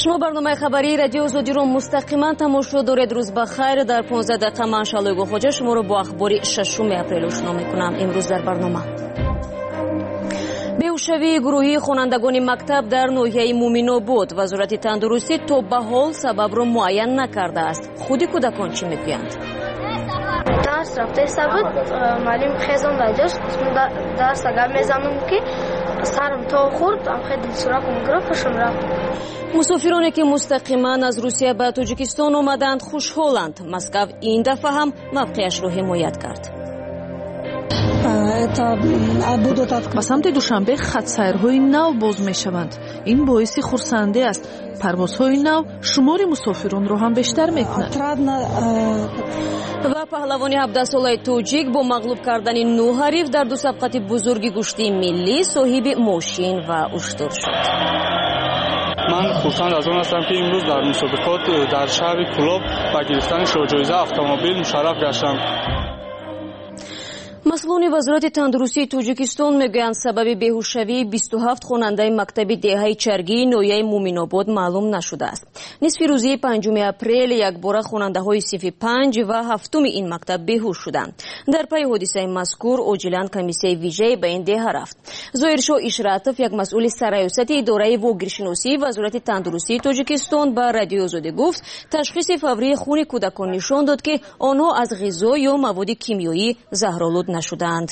شما برنامه خبری رادیو آزادی رو مستقیما تماشا دارید. روز بخیر. در 15 دقیقه من شالوی خوجه شما رو با اخبار 6 اپریل آشنا میکنم. امروز در برنامه بیهوشی گروهی خوانندگان مکتب در ناحیه مومین‌آباد، وزارت تندرستی تا به حال سبب را معین نکرده است. خود کودکان چی میگویند؟ درس رفته سبب معلم خیزان داشت درس اگر میزنم که سرم تا خورد هم خیلی دلسوزی گرفتم رفت. مسافرانی که مستقیما از روسیه به تاجیکستان آمدند خوشحالند. مسکو این دفعه هم موقعش را حمایت کرد. ба самти душанбе хатсайрҳои нав боз мешаванд. ин боиси хурсандӣ аст. парвозҳои нав шумори мусофиронро ҳам бештар мекунад. ва паҳлавони 17 солаи тоҷик бо мағлуб кардани 9 ҳариф дар ду сабқати бузурги гӯшти миллӣ соҳиби мошин ва уштур шуд. ман хурсанд аз он ҳастам ки имрӯз дар мусобиқот дар шаҳри кӯлоб ба гирифтани шоҳҷоиза автомобил мушарраф гаштам. масъулони вазорати тандурустии тоҷикистон мегӯянд сабаби беҳушавии 27 хонандаи мактаби деҳаи чаргии ноҳияи муминобод маълум нашудааст. нисфи рӯзии 5 апрел якбора хонандаҳои синфи 5 ва 7 ин мактаб беҳуш шуданд. дар пайи ҳодисаи мазкур оҷилан комиссияи вижаи ба ин деҳа рафт. зоҳиршоҳ ишратов, як масъули сарраёсати идораи вогиршиносии вазорати тандурустии тоҷикистон ба радиои Озодӣ гуфт, ташхиси фаврии хуни кӯдакон нишон дод ки онҳо аз ғизо ё маводи кимиёӣ заҳролуд نشدند.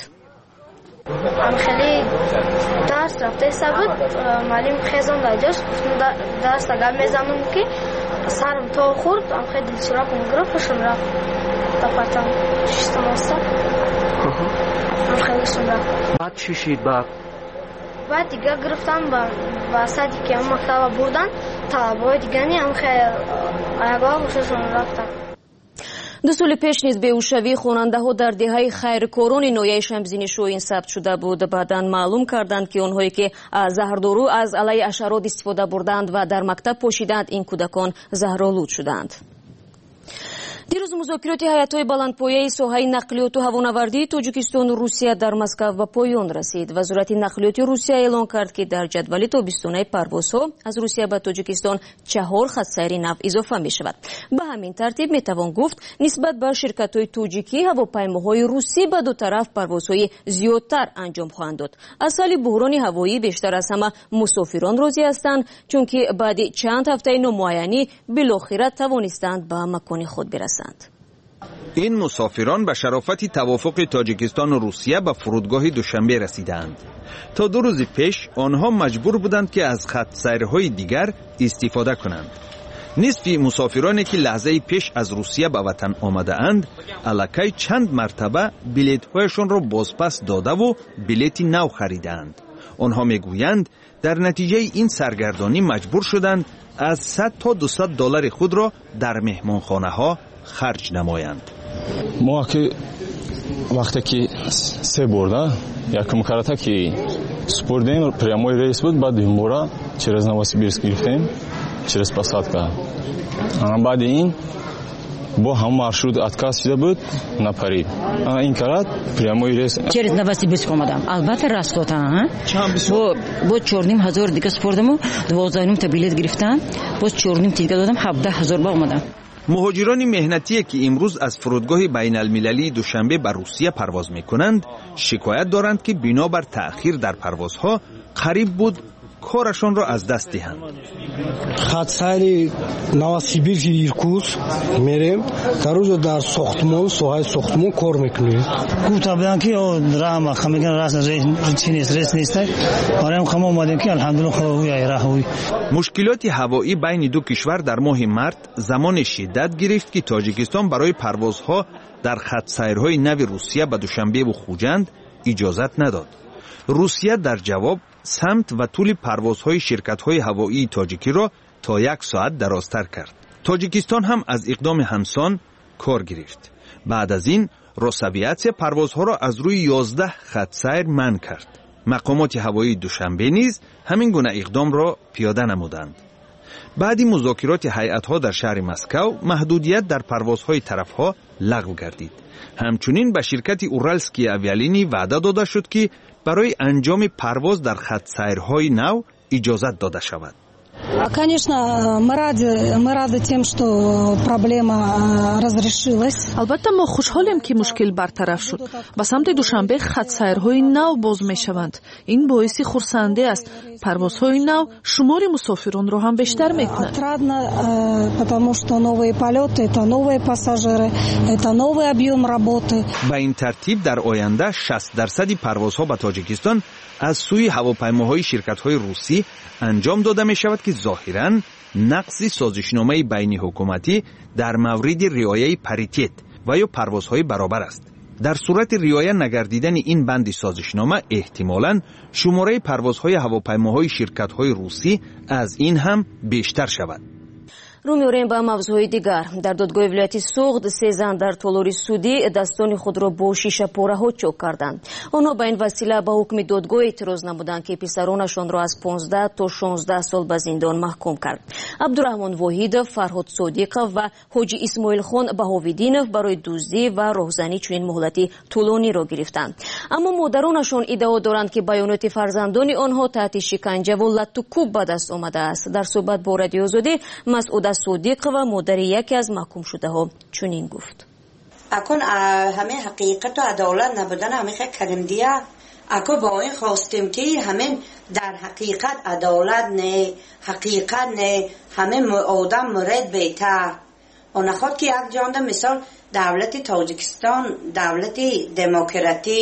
خیلی درس رفته سبب معلم خیزان داشت درس اگر میزنم که سرم تا خورد هم خیلی دلسوزی گرفتم رفت تا پاتم شستم است هم خیلی رفت. بعد چی شد؟ بعد دیگه گرفتم با سادی که هم مکتب بردن طلبای دیگه هم خیلی آیگاه خوششون رفتن. 2 соли пеш низ беҳушавии хонандаҳо дар деҳаи хайркорони ноҳияи Шамзини Шоҳин сабт шуда буд. баъдан маълум карданд ки онҳое ки заҳрдору аз алайи ашарот истифода бурданд ва дар мактаб пошиданд, ин кӯдакон заҳролуд шуданд. дирӯз музокироти ҳайатҳои баландпояи соҳаи нақлиёту ҳавонавардии тоҷикистону русия дар Москав ба поён расид. вазорати нақлиёти русия эълон кард ки дар ҷадвали тобистонаи парвозҳо аз русия ба тоҷикистон 4 хатсайри нав изофа мешавад. ба ҳамин тартиб метавон гуфт нисбат ба ширкатҳои тоҷикӣ ҳавопаймоҳои русӣ ба ду тараф парвозҳои зиёдтар анҷом хоҳанд дод. аз ҳалли буҳрони ҳавоӣ бештар аз ҳама мусофирон розӣ ҳастанд, чунки баъди чанд ҳафтаи номуайянӣ билохира тавонистанд ба макони худ бирасанд. این مسافران به شرافت توافق تاجیکستان و روسیه به فرودگاه دوشنبه رسیدند. تا 2 روز پیش آنها مجبور بودند که از خط سیرهای دیگر استفاده کنند. نصف مسافرانی که لحظه پیش از روسیه به وطن آمده اند، الکی چند مرتبه بلیط‌هایشان را بازپس داده و بلیط نو خریدند. آنها میگویند در نتیجه این سرگردانی مجبور شدند از 100 تا 200 دلار خود را در مهمانخانه ها خرج نمایند. ما که وقتی که 3 برده یکم کارتا که سپردیم پریاموی ریس بود، بعد این بورا через Новосибирск گرفتیم через посадка. بعد این با هم маршрут отказ شده بود نپرید. این کارت پریاموی ریس через Новосибирск اومدم. البته راسخوتا با 4,500 دیگه سپردم و 12,000 تا بلیط گرفتم. باز 4,500 دیگه دادم 17,000 با اومدم. مهاجران مهنتی که امروز از فرودگاه بین المللی دوشنبه به روسیه پرواز میکنند شکایت دارند که بنابر تأخیر در پروازها قریب بود کارشان را از دست دهند. خطسایری نواسیبیرسک ایرکوتسک میریم در روز در ساختمان ساحه ساختمان کار میکنیم. گفتم بودن که راه میگن راست رس نیست. برام خم اومدیم که الحمدلله خوبی راهوی. مشکلات هوایی بین دو کشور در ماه مارت زمان شدت گرفت که تاجیکستان برای پروازها در خطسایرهای نو روسیه به دوشنبه و خوجند اجازت نداد. روسیه در جواب سمت و طول پروازهای شرکت‌های هوایی تاجیکی را تا 1 ساعت درازتر کرد. تاجیکستان هم از اقدام همسان کار گرفت. بعد از این روس‌آویاسیا پروازها را از روی 11 خطسیر منع کرد. مقامات هوایی دوشنبه نیز همین گونه اقدام را پیاده نمودند. بعد مذاکرات هیئت‌ها در شهر مسکو محدودیت در پروازهای طرف‌ها لغو گردید. همچنین به شرکت اورالسکی اویالینی وعده داده شد که برای انجام پرواز در خط سیرهای نو اجازت داده شود. Конечно, мы рады тем, что проблема разрешилась. Албатта мо хушҳолем ки мушкил бартараф шуд. Ба самти Душанбе хатсайрҳои нав боз мешаванд. Ин боиси хурсанде аст. Парвозҳои нав шумори мусофиронро ҳам бештар мекунад. Отрадно, потому что новые полеты, это новые пассажиры, это новый объем работы. Ба ин тартиб дар оянда 60% парвозҳо ба Тоҷикистон аз сӯи ҳавопаймоҳои ширкатҳои русӣ анҷом дода мешавад ки зоҳиран нақси созишномаи байни ҳукуматӣ дар мавриди риояи паритет ва ё парвозҳои баробар аст. дар сурати риоя нагардидани ин банди созишнома эҳтимолан шумораи парвозҳои ҳавопаймоҳои ширкатҳои русӣ аз ин ҳам бештар шавад. рӯ меорем ба мавзӯи дигар. дар додгоҳи вилояти Суғд 3 зан дар толори судӣ дастони худро бо шишапораҳо чок карданд. онҳо ба ин васила ба ҳукми додгоҳ эътироз намуданд ки писаронашонро аз 15 то 16 сол ба зиндон маҳкум кард. абдураҳмон воҳидов, фарҳод содиқов ва ҳоҷи исмоилхон баҳовиддинов барои дуздӣ ва роҳзанӣ чунин муҳлати тӯлониро гирифтанд. аммо модаронашон иддао доранд ки баёноти фарзандони онҳо таҳти шиканҷаву латтукӯб ба даст омадааст. дар суҳбат бо радиои озодӣ масъуда صادقова модари яке аз маҳкумшудаҳо чунин гуфт. акун ҳаме ҳақиқат ва адолат набудан ҳамеха калимдия аку бо ин хостем ки ҳамин дар ҳақиқат адолат не ҳақиқат не ҳамин одам муред бета онахот ки як ҷонда мисол давлати Тоҷикистон давлати демократӣ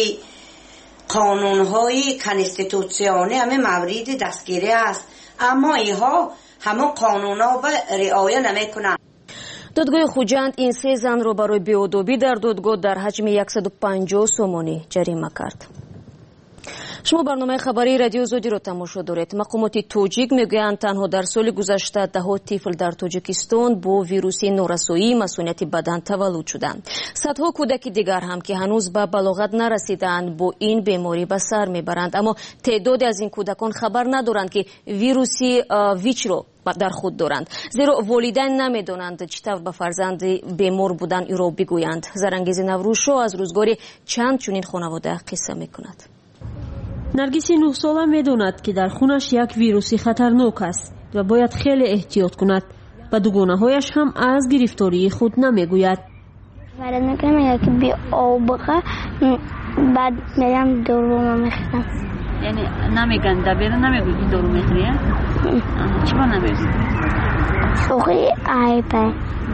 қонунҳои конститутсионӣ ҳамин мавриди дастгирӣ аст аммо иҳо ҳамон қонунҳо ба риоя намекунанд. додгоҳи хуҷанд ин 3 занро барои беодобӣ дар додгоҳ дар ҳаҷми 150 сомонӣ ҷарима кард. шумо барномаи хабарии радиои озодиро тамошо доред. мақомоти тоҷик мегӯянд танҳо дар соли гузашта даҳот тифл дар Тоҷикистон бо вируси норасоии масунияти бадан таваллуд шуданд. садҳо кӯдаки дигар ҳам ки ҳанӯз ба балоғат нарасидаанд бо ин беморӣ ба сар мебаранд, аммо теъдоде аз ин кӯдакон хабар надоранд ки вируси ВИЧ-ро дар худ доранд. зеро волидайн намедонанд чӣ тавр ба фарзанди бемор будан иро бигӯянд. Зарангези Наврӯзшо аз рӯзгори чанд чунин хонавода қисса мекунад. наргиси 9 сола медонад ки дар хунаш як вируси хатарнок аст ва бояд хеле эҳтиёт кунад. ба дугонаҳояш ҳам аз гирифтории худ намегӯяд. вард мекунам яки би обға баъд мерам дору мехӯрам. яъне намеган дабера намегӯй ки дору мехӯри? чиба намегӯй? охи айбай.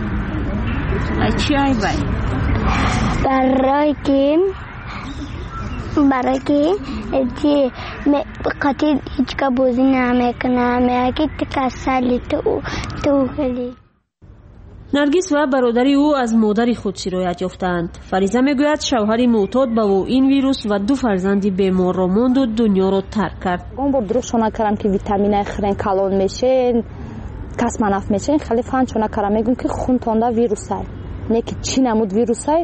чӣ айбай? барои ки қати ҳичка бозӣ намекунам яки касали тухли. наргиз ва бародари ӯ аз модари худ сироят ёфтаанд. фариза мегӯяд шавҳари мӯътод ба ӯ ин вирус ва 2 фарзанди беморро монду дунёро тарк кард. он бор дуруғ шона кардам ки витаминаи хирен калон мешен кас манаф мешен хеле фан шона кардам мегӯм ки хунтонда вирусай не ки чӣ намуд вирусай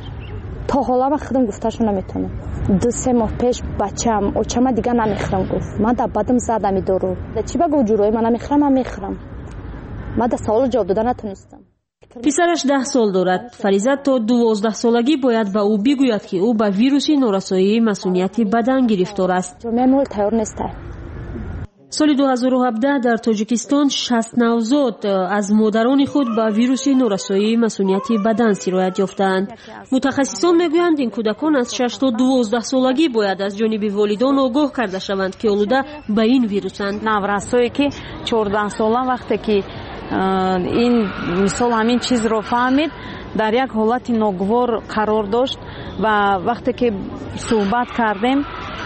то ҳола ма худам гуфташо наметонам. 2-3 моҳ пеш бачам очама дига намехӯрам гуфт ман да бадам задами дору чӣ ба гуҷурӯи ман намехӯрам ман мехӯрам ман да савол ҷавоб дода натонистам. писараш 10 сол дорад. фариза то 12 солагӣ бояд ба ӯ бигӯяд ки ӯ ба вируси норасоии масунияти бадан гирифтор аст. ҷомеаи тайёр нестай. соли 2017 дар Тоҷикистон 60 навзод аз модарони худ ба вируси норасоии масунияти бадан сироят ёфтаанд. мутахассисон мегӯянд ин кӯдакон аз 6 то 12 солагӣ бояд аз ҷониби волидон огоҳ карда шаванд ки олуда ба ин вирусанд. наврасое ки 14 сола вақте ки ин мисол ҳамин чизро фаҳмид дар як ҳолати ногувор қарор дошт ва вақте ки суҳбат кардем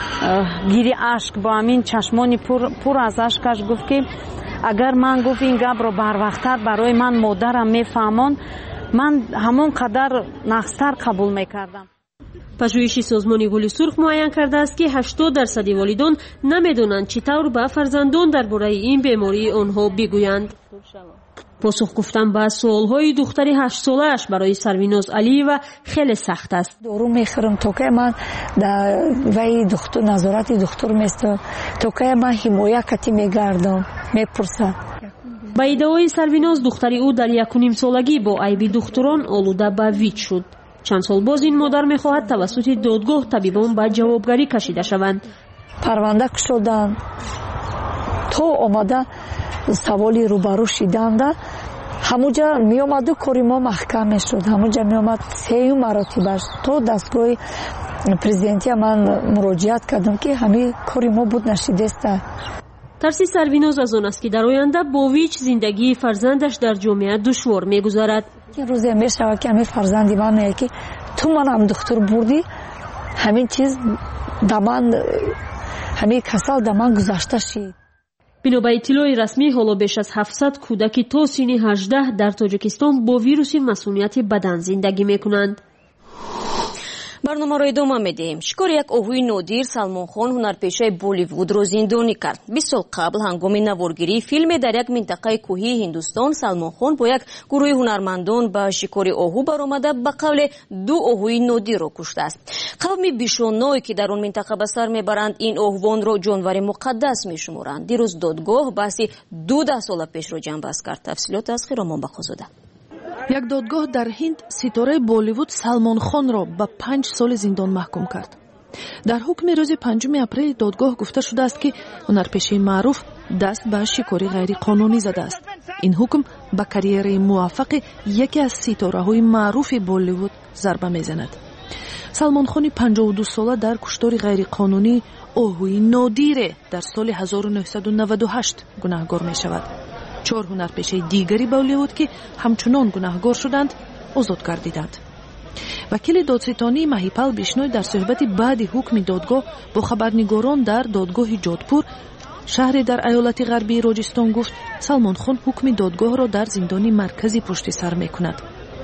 гири ашк бо ҳамин чашмони пур аз ашкаш гуфт ки агар ман гуфт ин гапро барвақттар барои ман модарам мефаҳмон ман ҳамон қадар нақстар қабул мекардам. пажӯҳиши созмони Гули Сурх муайян кардааст ки 80% волидон намедонанд чӣ тавр ба фарзандон дар бораи ин бемории онҳо бигӯянд. посух гуфтан ба суолҳои духтари 8 солааш барои Сарвиноз Алиева хеле сахт аст. дору мехӯрам то ки ман вай духтур назорати духтур место то ки ман ҳимоя кати мегардам мепурсад. ба иддаои Сарвиноз духтари ӯ дар 1.5 солагӣ бо айби духтурон олуда ба ВИЧ шуд. чанд сол боз ин модар мехоҳад тавассути додгоҳ табибон ба ҷавобгарӣ кашида шаванд. парванда кушоданд то омада саволи рӯбарӯ шиданда ҳамуҷа меомаду кори мо маҳкам мешуд. ҳамуҷа меомад сеюм маротибаш то дастгоҳи президентия ман муроҷиат кардам ки ҳамин кори мо буд нашидеста. тарси сарвиноз аз он аст ки дар оянда бо виҷ зиндагии фарзандаш дар ҷомеа душвор мегузарад. рӯзе мешавад ки ҳамин фарзанди ман мегӯяд ки ту манам духтур бурдӣ, ҳамин чиз да ман, ҳамин касал да ман гузашта шид. бино ба иттилои расмӣ ҳоло беш аз 700 кӯдаки то синни 18 дар тоҷикистон бо вируси масмумияти бадан зиндагӣ мекунанд. барномаро идома медиҳем. шикори як оҳуи нодир Салмонхон ҳунарпешаи Болливудро зиндонӣ кард. 20 сол қабл ҳангоми наворгирии филме дар як минтақаи кӯҳии Ҳиндустон Салмонхон бо як гурӯҳи ҳунармандон ба шикори оҳу баромада ба қавле 2 оҳуи нодирро куштааст. қавми бишоное ки дар он минтақа ба сар мебаранд ин оҳувонро ҷонвари муқаддас мешуморанд. дирӯз додгоҳ баҳси 12 сола пешро ҷанбаст кард. тафсилот аз Хиромон Бақозода. як додгоҳ дар Ҳинд ситораи Болливуд Салмонхонро ба 5 соли зиндон маҳкум кард. дар ҳукми рӯзи 5 апрели додгоҳ гуфта шудааст ки ҳунарпешаи маъруф даст ба шикори ғайриқонунӣ задааст. ин ҳукм ба карьераи муваффақи яке аз ситораҳои маъруфи Болливуд зарба мезанад. Салмонхони 52 сола дар куштори ғайриқонунӣ оҳуи нодире дар соли 1998 гунаҳгор мешавад. 4 ҳунарпешаи дигари Болливуд ки ҳамчунон гунаҳгор шуданд озод гардиданд. вакили додситонии Маҳипал Бишной дар суҳбати баъди ҳукми додгоҳ бо хабарнигорон дар додгоҳи Ҷодпур шаҳре дар аёлати ғарбии Роҷистон гуфт Салмонхон ҳукми додгоҳро дар зиндони марказӣ пушти сар мекунад.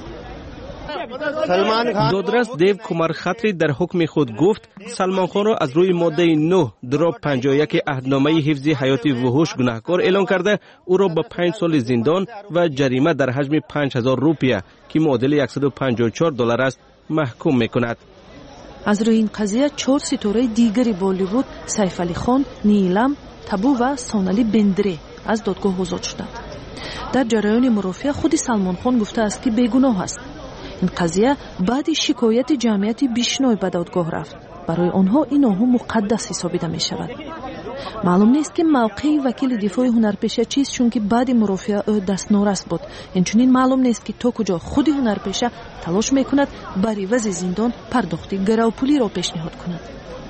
додрас Дев Кумархатри дар ҳукми худ гуфт Салмонхонро аз рӯи моддаи 9 дроб 51 аҳдномаи ҳифзи ҳаёти вуҳуш гунаҳкор эълон карда ӯро ба 5 соли зиндон ва ҷарима дар ҳаҷми 5000 рупия ки муодили $154 аст маҳкум мекунад. аз рӯи ин қазия 4 ситораи дигари Болливуд Сайфалихон, Нилам, Табу ва Сонали Бендре аз додгоҳ озод шуданд. дар ҷараёни мурофиа худи Салмонхон гуфтааст ки бегуноҳ аст. ин қазия баъди шикояти ҷамъияти Бишной ба додгоҳ рафт. барои онҳо ин оҳу муқаддас ҳисобида мешавад. маълум нест ки мавқеи вакили дифои ҳунарпеша чист, чунки баъди мурофиа ӯ дастнораст буд. инчунин маълум нест ки то куҷо худи ҳунарпеша талош мекунад ба ривази зиндон пардохти гаравпулиро пешниҳод кунад.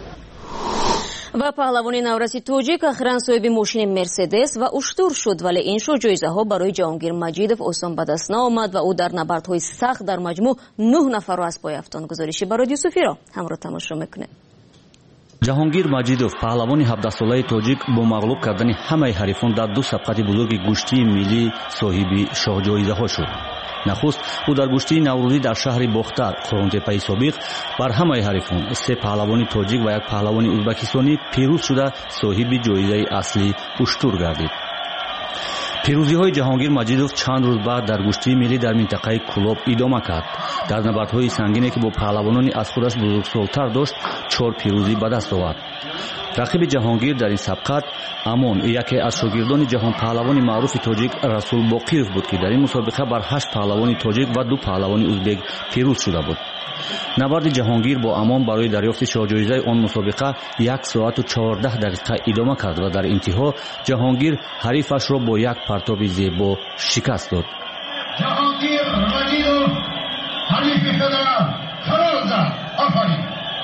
ва паҳлавони навраси тоҷик ахиран соҳиби мошини мерседес ва уштур шуд, вале ин шоҳ-ҷоизаҳо барои Ҷаҳонгир Маҷидов осон ба даст наомад ва ӯ дар набардҳои сахт дар маҷмӯъ 9 нафарро аз пой афтонд. гузориши Барод Юсуфиро ҳамроҳ тамошо мекунем. ҷаҳонгир Маҷидов паҳлавони 17-солаи тоҷик бо мағлуб кардани ҳамаи ҳарифон дар 2 сабқати бузурги гӯштии миллӣ соҳиби шоҳҷоизаҳо шуд. нахуст ӯ дар гӯштии наврӯзӣ дар шаҳри Бохтар хороntепаи собиқ бар ҳамаи ҳарифон 3 паҳлавони тоҷик ва 1 паҳлавони ӯзбекистонӣ пирӯз шуда соҳиби ҷоизаи аслӣ уштур гардид. пирӯзиҳои Ҷаҳонгир Маҷидов чанд рӯз баъд дар гӯштии миллӣ дар минтақаи Кулоб идома кард. дар набардҳои сангине ки бо паҳлавонони аз худаш бузургсолтар дошт 4 пирӯзӣ ба даст овард. рақиби Ҷаҳонгир дар ин сабқат Амон, яке аз шогирдони ҷаҳонпаҳлавони маъруфи тоҷик Расул Боқиев буд ки дар ин мусобиқа бар 8 паҳлавони тоҷик ва 2 паҳлавони ӯзбек пирӯз шуда буд. набарди Ҷаҳонгир бо Амон барои дарёфти шоҳҷоизаи он мусобиқа 1 соату 14 дақиқа идома кард ва дар интиҳо Ҷаҳонгир ҳарифашро бо як партоби зебо шикаст дод. Ҷаҳонгир Маҷидов ҳарифи худро фароз зад. Афарин.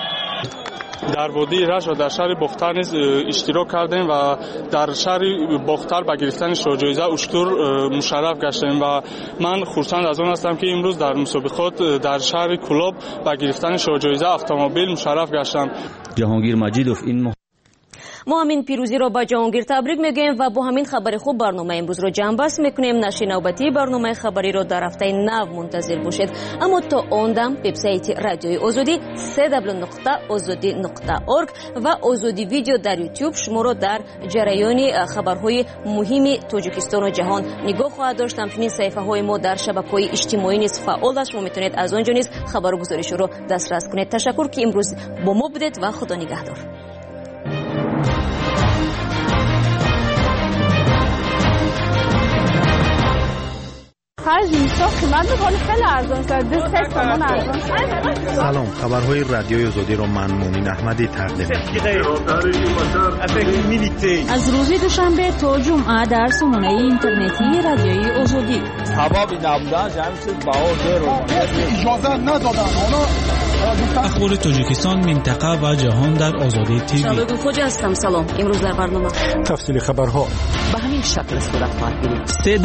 дар водии Раш ва дар шаҳри Бохтар низ иштирок кардем ва дар шаҳри Бохтар ба гирифтани шоҳҷоиза уштур мушарраф гаштем ва ман хурсанд аз он ҳастам ки имрӯз дар мусобиқот дар шаҳри Кулоб ба гирифтани шоҳҷоиза автомобил мушарраф гаштам. Ҷаҳонгир Маҷидов ин мо ҳамин пирӯзиро ба Ҷаҳонгир табрик мегӯем ва бо ҳамин хабари хуб барномаи имрӯзро ҷамъбаст мекунем. нашри навбатии барномаи хабариро дар ҳафтаи нав мунтазир бошед. аммо то он дам вебсайти радиои озодӣ www.ozodi.org ва озоди видео дар YouTube шуморо дар ҷараёни хабарҳои муҳими Тоҷикистону ҷаҳон нигоҳ хоҳад дошт. ҳамчунин саҳифаҳои мо дар шабакаҳои иҷтимоӣ низ фаъол аст. шумо метавонед аз он ҷо низ хабару гузоришҳоро дастрас кунед. ташаккур ки имрӯз бо мо будед ва худо нигаҳдор. خرج نیست، قیمت میکنه خیلی ارزان شد. 2 تومان ارزان. سلام، خبرهای رادیوی آزادی رو من مومین احمدی تقدیم می‌کنم. از روز دوشنبه تا جمعه در سامانه اینترنتی رادیوی آزادی. سبب نبودن همین چیز بهار اجازه ندادن. اخبار تاجیکستان، منطقه و جهان در آزادی تیوی. شبگون خوجا هستم. سلام. امروز در برنامه تفصیل خبرها به همین شکل صورت خواهد گرفت.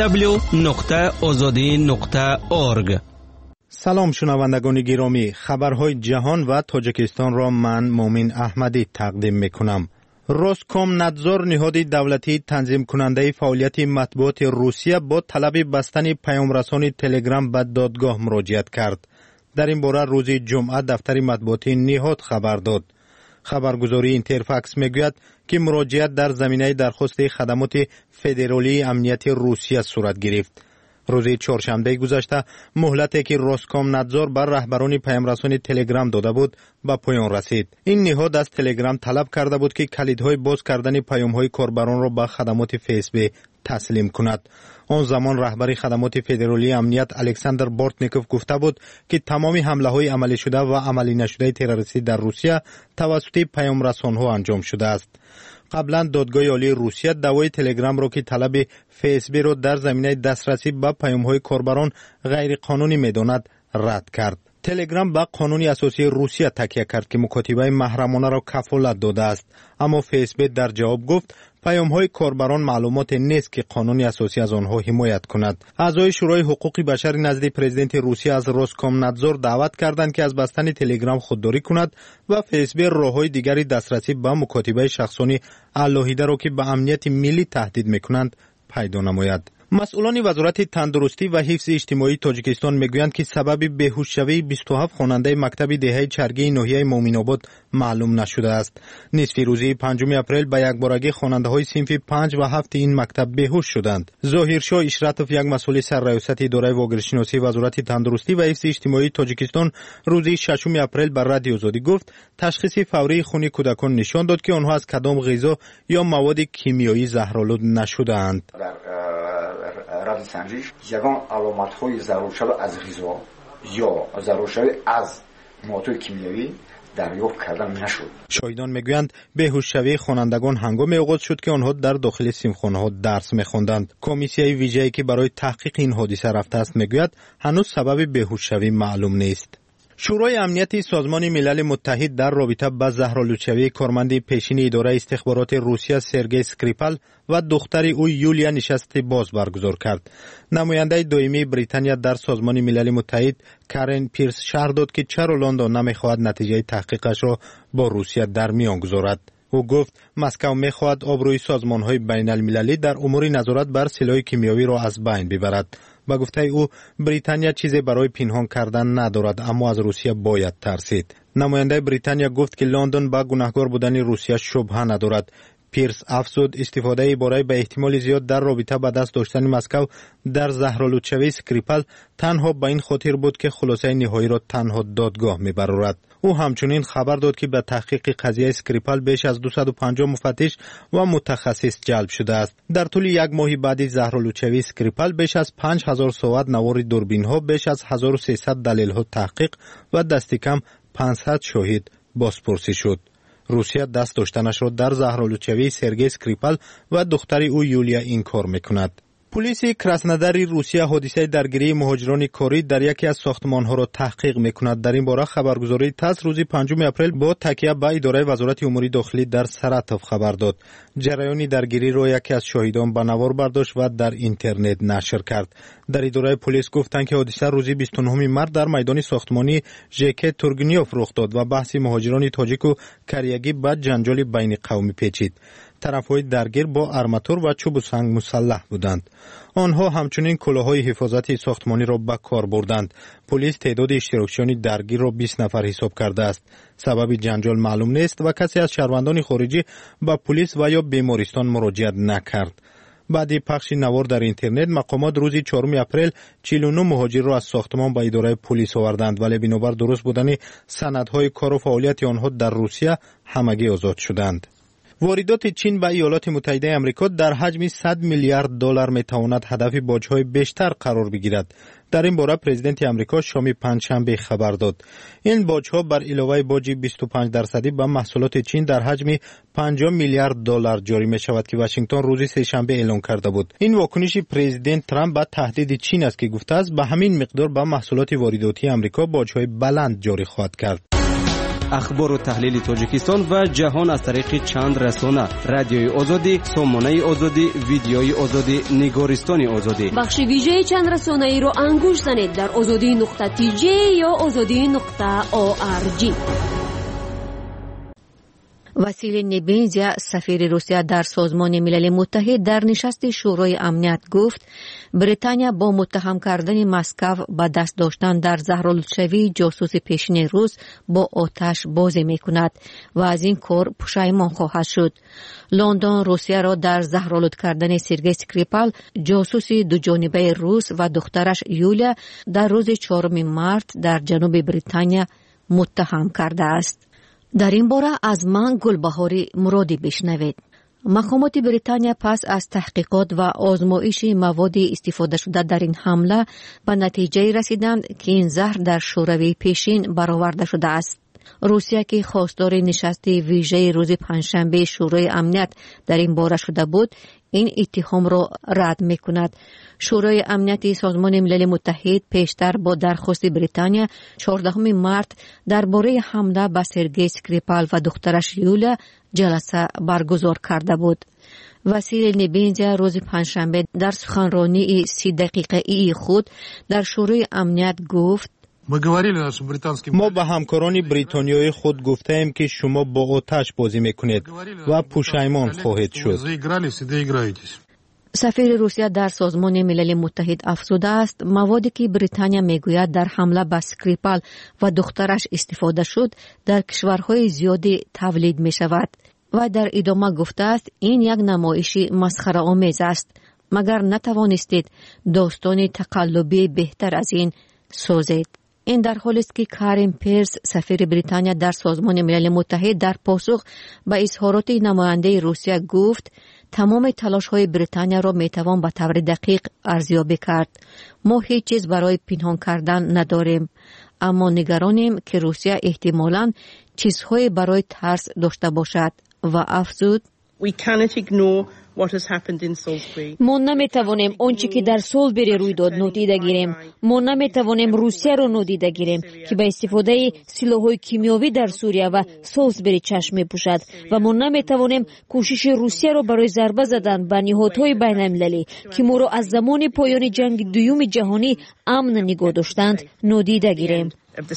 www.azadi.org. سلام شنوندگان گرامی، خبرهای جهان و تاجیکستان را من مومین احمدی تقدیم میکنم. روسکومنادزور نهاد دولتی تنظیم کننده فعالیت مطبوعات روسیه با طلب بستن پیامرسان تلگرام به دادگاه مراجعت کرد. در این باره روز جمعه دفتر مطبوعاتی نهاد خبر داد. خبرگزاری اینترفاکس میگوید که مراجعت در زمینه درخواست خدمات فدرالی امنیتی روسیه صورت گرفت. روز چهارشنبه گذشته مهلتی که روسکومنادزور بر رهبران پیامرسان تلگرام داده بود به پایان رسید. این نهاد از تلگرام طلب کرده بود که کلیدهای باز کردن پیام‌های کاربران را به خدمات فیسبی تسلیم کند. آن زمان رهبر خدمات فدرالی امنیت الکساندر بورتنیکوف گفته بود که تمام حمله‌های عملی شده و عملی نشده تروریستی در روسیه توسط پیامرسان‌ها انجام شده است. قبلا دادگاه عالی روسیه دعوای تلگرام را که طلب فیسبی را در زمینه دسترسی به پیام‌های کاربران غیر قانونی می‌داند رد کرد. تلگرام به قانون اساسی روسیه تکیه کرد که مکاتبه محرمانه را کفالت داده است، اما فیسبوک در جواب گفت پیام‌های کاربران معلومات نیست که قانون اساسی از آنها حمایت کند. اعضای شورای حقوق بشر نزد پرزیدنت روسیه از روسکومنادزور دعوت کردند که از بستن تلگرام خودداری کند و فیسبوک راه‌های دیگری دسترسی به مکاتبه شخصانی علاهیده را که به امنیت ملی تهدید می‌کنند پیدا نماید. مسئولان وزارت تندرستی و حفظ اجتماعی تاجیکستان میگویند که سبب بیهوش شوی 27 خواننده مکتب دهه چرگی ناحیه مومین‌آباد معلوم نشده است. نصف روزی 5 اپریل به یکبارگی خواننده‌های صنف 5 و 7 این مکتب بیهوش شدند. ظاهرشاه اشرتوف، یک مسئول سرریاست اداره واگیرشناسی وزارت تندرستی و حفظ اجتماعی تاجیکستان، روز 6 اپریل بر رادیو آزادی گفت تشخیص فوری خون کودکان نشان داد که آنها از کدام غذا یا مواد کیمیایی زهرآلود نشده‌اند. равзисанҷиш ягон аломатҳои заруршава аз ғизо ё заруршава аз муодҳои кимиёвӣ дарёфт карда нашуд. شاهدان میگویند بیهوش‌شوی خوانندگان هنگامی آغاز شد که آنها در داخل صنفخانه‌ها درس می‌خواندند. کمیسیای ویژه‌ای که برای تحقیق این حادثه رفته است میگوید هنوز سبب بیهوش‌شوی معلوم نیست. شورای امنیتی سازمان ملل متحد در رابطه با زهرآلودشوی کارمند پیشین اداره استخبارات روسیه سرگئی اسکریپال و دختر او یولیا نشست باز برگزار کرد. نماینده دائمی بریتانیا در سازمان ملل متحد کارن پیرس شرح داد که چرا لندن نمیخواهد نتیجه تحقیقش را با روسیه در میان گذارد. او گفت مسکو میخواهد آبروی سازمان‌های بین المللی در امور نظارت بر سلاح کیمیایی را از بین ببرد. با گفته او بریتانیا چیزی برای پنهان کردن ندارد، اما از روسیه باید ترسید. نماینده بریتانیا گفت که لندن با گناهکار بودن روسیه شبهه ندارد. پیرس افزود استفاده عباره به احتمال زیاد در رابطه با دست داشتن مسکو در زهرآلودشوی اسکریپال تنها به این خاطر بود که خلاصه نهایی را تنها دادگاه میبرد. او همچنین خبر داد که به تحقیق قضیه اسکریپال بیش از 250 مفتش و متخصص جلب شده است. در طول یک ماه بعد زهرآلودشوی اسکریپال بیش از 5000 ساعت نوار دوربین ها، بیش از 1300 دلیل ها تحقیق و دست کم 500 شاهد بازپرسی شد. روسیه دست داشتنش را در زهرآلودشوی سرگئی اسکریپال و دختر او یولیا انکار میکند. پلیس کراسنوداری روسیه حادثه درگیری مهاجران کاری در یکی از ساختمان‌ها را تحقیق می‌کند. در این باره خبرگزاری تاس روز 5 اپریل با تکیه به اداره وزارت امور داخلی در سراتوف خبر داد. جریان درگیری را یکی از شاهدان به نوار برداشت و در اینترنت نشر کرد. در اداره پلیس گفتند که حادثه روز 29 مارس در میدان ساختمانی ژک تورگنیوف رخ داد و بحث مهاجران تاجیک و کریگی به جنجال بین قومی پیچید. طرفهای درگیر با آرماتور و چوب و سنگ مسلح بودند. آنها همچنین کلاههای حفاظتی ساختمانی را به کار بردند. پلیس تعداد اشتراکچیان درگیر را 20 نفر حساب کرده است. سبب جنجال معلوم نیست و کسی از شهروندان خارجی به پلیس و یا بیمارستان مراجعت نکرد. بعد پخش نوار در اینترنت، مقامات روز 4 اپریل 49 مهاجر را از ساختمان به اداره پلیس آوردند، ولی بنابر درست بودن سندهای کار و فعالیت آنها در روسیه همگی آزاد شدند. واردات چین به ایالات متحده آمریکا در حجم 100 میلیارد دلار میتواند هدف باج‌های بیشتر قرار بگیرد. در این باره پرزیدنت آمریکا شام پنجشنبه خبر داد. این باج‌ها بر علاوه باج 25% به محصولات چین در حجم 50 میلیارد دلار جاری می شود که واشنگتن روز سه‌شنبه اعلام کرده بود. این واکنش پرزیدنت ترامپ به تهدید چین است که گفته است به همین مقدار به محصولات وارداتی آمریکا باج‌های بلند جاری خواهد کرد. اخبار و تحلیل تاجیکستان و جهان از طریق چند رسانه: رادیوی آزادی، سامانه آزادی، ویدیوی آزادی، نگارستان آزادی. بخش ویژه چند رسانه‌ای رو انگوش زنید در azadi.tj یا azadi.org. واسیل نبینزیا سفیر روسیه در سازمان ملل متحد در نشست شورای امنیت گفت بریتانیا با متهم کردن مسکو به دست داشتن در زهرآلودشوی جاسوس پیشین روس با آتش بازی میکند و از این کار پشیمان خواهد شد. لندن روسیه را در زهرآلود کردن سرگئی اسکریپال جاسوس دو جانبه روس و دخترش یولیا در روز 4 مارس در جنوب بریتانیا متهم کرده است. در این باره از من گلبهاری مرادی بشنوید. مقامات بریتانیا پس از تحقیقات و آزمایش مواد استفاده شده در این حمله به نتیجه رسیدند که این زهر در شوروی پیشین برآورده شده است. روسیه که خواستار نشست ویژه روز پنجشنبه شورای امنیت در این باره شده بود، این اتهام را رد می‌کند. شورای امنیت سازمان ملل متحد پیشتر با درخواست بریتانیا 14 مارس درباره حمله به سرگئی اسکریپال و دخترش یولیا جلسه برگزار کرده بود. واسیل نبینزیا روز پنجشنبه در سخنرانی 30 دقیقه‌ای خود در شورای امنیت گفت ما به همکاران بریتانیایی خود گفته ایم که شما با آتش بازی میکنید و پشیمان خواهید شد. سفیر روسیه در سازمان ملل متحد افزوده است موادی که بریتانیا میگوید در حمله به اسکریپال و دخترش استفاده شد در کشورهای زیادی تولید می شود و در ادامه گفته است این یک نمایش مسخره آمیز است. مگر نتوانستید داستان تقلبی بهتر از این سازید؟ این در حالی است که کارین پیرس سفیر بریتانیا در سازمان ملل متحد در پاسخ به اظهارات نماینده روسیه گفت تمام تلاش‌های بریتانیا را می‌توان به طور دقیق ارزیابی کرد. ما هیچ چیز برای پنهان کردن نداریم، اما نگرانیم که روسیه احتمالاً چیزهای برای ترس داشته باشد و افزود ما نمیتوانیم آنچه که در سالزبری روی داد نادیده گیریم. ما نمیتوانیم روسیه را نادیده گیریم که به استفاده سلاح‌های کیمیاوی در سوریه و سالزبری چشم می‌پوشد و ما نمیتوانیم کوشش روسیه را برای ضربه زدن به نهادهای بین‌المللی که ما را از زمان پایان جنگ دوم جهانی امن نگاه داشتند نادیده گیریم.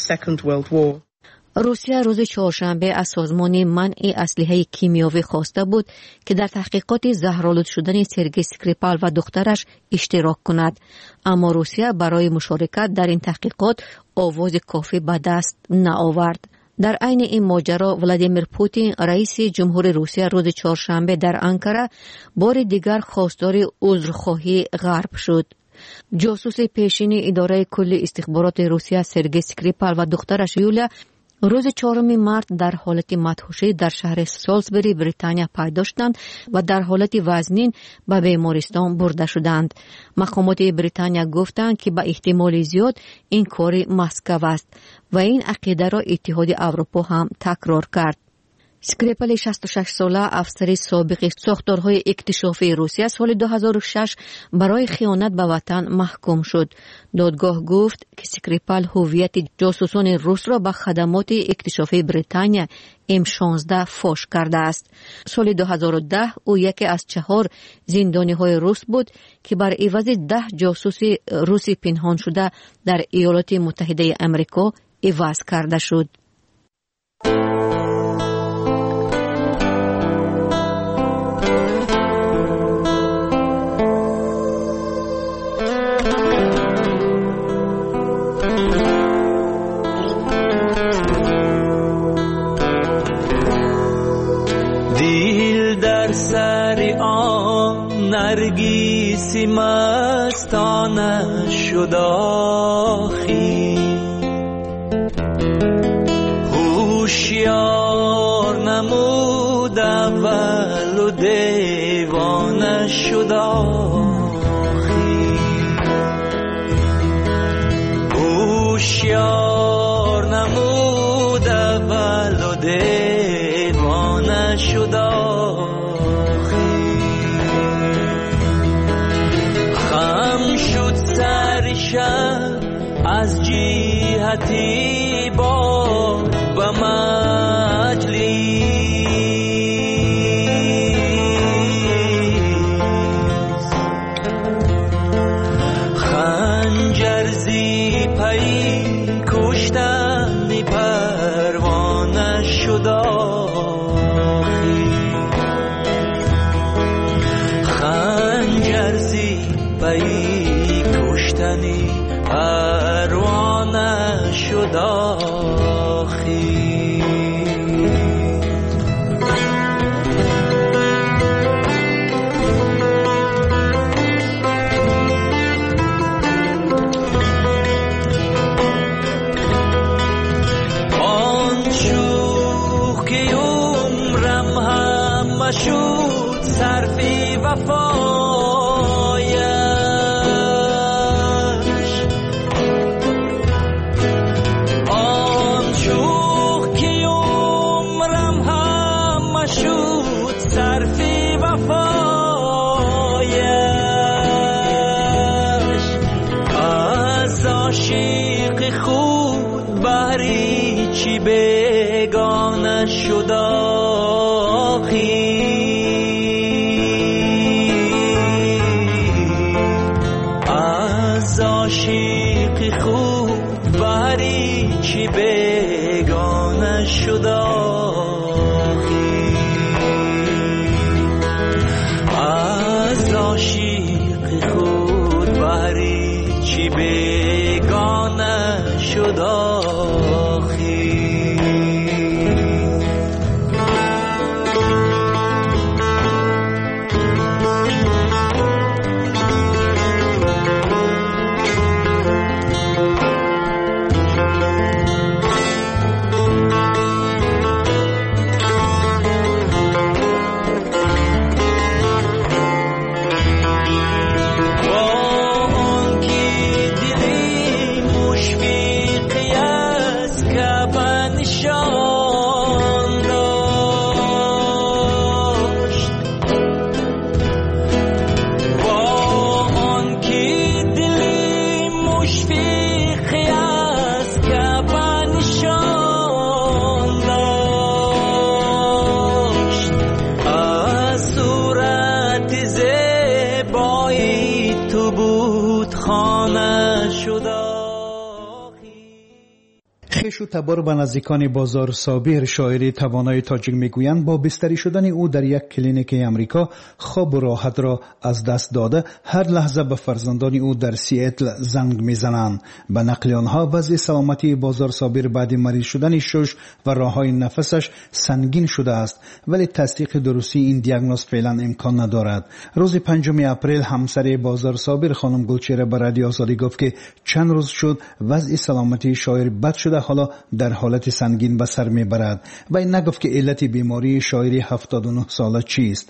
روسیه روز چهارشنبه از سازمان منع اسلحه کیمیاوی خواسته بود که در تحقیقات زهرآلود شدن سرگئی اسکریپال و دخترش اشتراک کند، اما روسیه برای مشارکت در این تحقیقات آواز کافی به دست نآورد. در عین این ماجرا ولادیمیر پوتین رئیس جمهور روسیه روز چهارشنبه در انکره بار دیگر خواستار عذرخواهی غرب شد. جاسوس پیشین اداره کل استخبارات روسیه سرگئی اسکریپال و دخترش یولیا روز 4 مارس در حالت مدهوشی در شهر سالزبری بریتانیا پیدا شدند و در حالت وزنین به بیمارستان برده شدند. مقامات بریتانیا گفتند که به احتمال زیاد این کار مسکو است و این عقیده را اتحاد اروپا هم تکرار کرد. اسکریپال 66 ساله افسر سابق ساختارهای اکتشافی روسیه سال 2006 برای خیانت به وطن محکوم شد. دادگاه گفت که اسکریپال هویت جاسوسان روس را به خدمات اکتشافی بریتانیا M16 فاش کرده است. سال 2010 او یکی از 4 زندانی‌های روس بود که بر عوض 10 جاسوس روسی پنهان شده در ایالات متحده آمریکا عوض کرده شد. نرگیسی مستانه شد آخی هوشیار نمود اول و دیوانه شد آخی هوشیار نمود اول و دیوانه شد آخی خم شد سر شب از جهتی با به مجلس خنجر زی پی کشتن پروانه شد آخی خنجر زی پی کشتنی پروانه شد آخی آن شوخ که عمرم هم شد صرفی وفایش آن شوخ که عمرم هم شد صرفی وفایش از عاشق خود بهری چی بیگانه شد آخی از عاشق خود بهری چی بیگانه شد آخی از عاشق خود بهری چی بیگانه شد آخی خیش و تبار به نزدیکان بازار صابر شاعری توانای تاجیک میگویند با بستری شدن او در یک کلینیک امریکا خواب و راحت را از دست داده هر لحظه به فرزندان او در سیاتل زنگ میزنند. به نقل آنها وضع سلامتی بازار صابر بعد مریض شدن شش و راههای نفسش سنگین شده است، ولی تصدیق درستی این دیاگنوز فعلا امکان ندارد. روز 5 اپریل همسر بازار صابر خانم گلچهره به رادیو آزادی گفت که چند روز شد وضع سلامتی شاعر بد شده، حالا در حالت سنگین به سر میبرد. و این نگفت که علت بیماری شاعری 79 ساله چیست.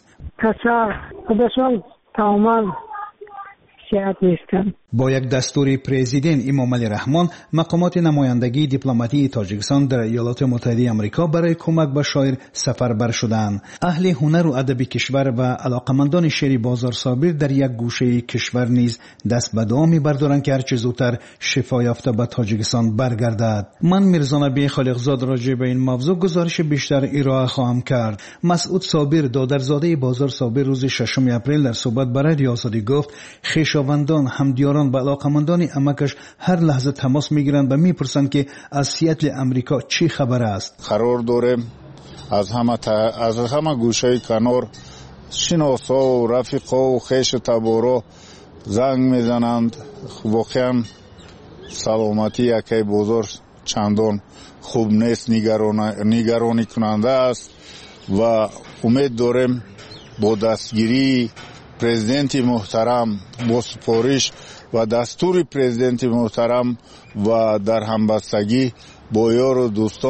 خودشان تماما صحت نیستند. با یک دستور پرزیدنت امام علی رحمان مقامات نمایندگی دیپلماتی تاجیکستان در ایالات متحده آمریکا برای کمک به شاعر سفربر شدند. اهل هنر و ادب کشور و علاقمندان شعر بازار صابر در یک گوشه کشور نیز دست به دعا می‌بردارند که هرچه زودتر شفا یافته به تاجیکستان برگردد. من میرزا نبی خالقزاد راجع به این موضوع گزارش بیشتر ارائه خواهم کرد. مسعود صابر دادرزاده بازار صابر روز 6 اپریل در صحبت با رادیو آزادی گفت خویشاوندان همدیار و علاقمندان امکش هر لحظه تماس میگیرند و میپرسند که از سیاتل امریکا چی خبر است. قرار داریم از همه گوشه کنار شناسا و رفیقا و خیش تبارا زنگ میزنند. واقعا سلامتی یکی بازار چندان خوب نیست، نگرانی کننده است و امید داریم با دستگیری پرزیدنت محترم، با سپارش و دستور پرزیدنت محترم و در همبستگی با یار و دوستان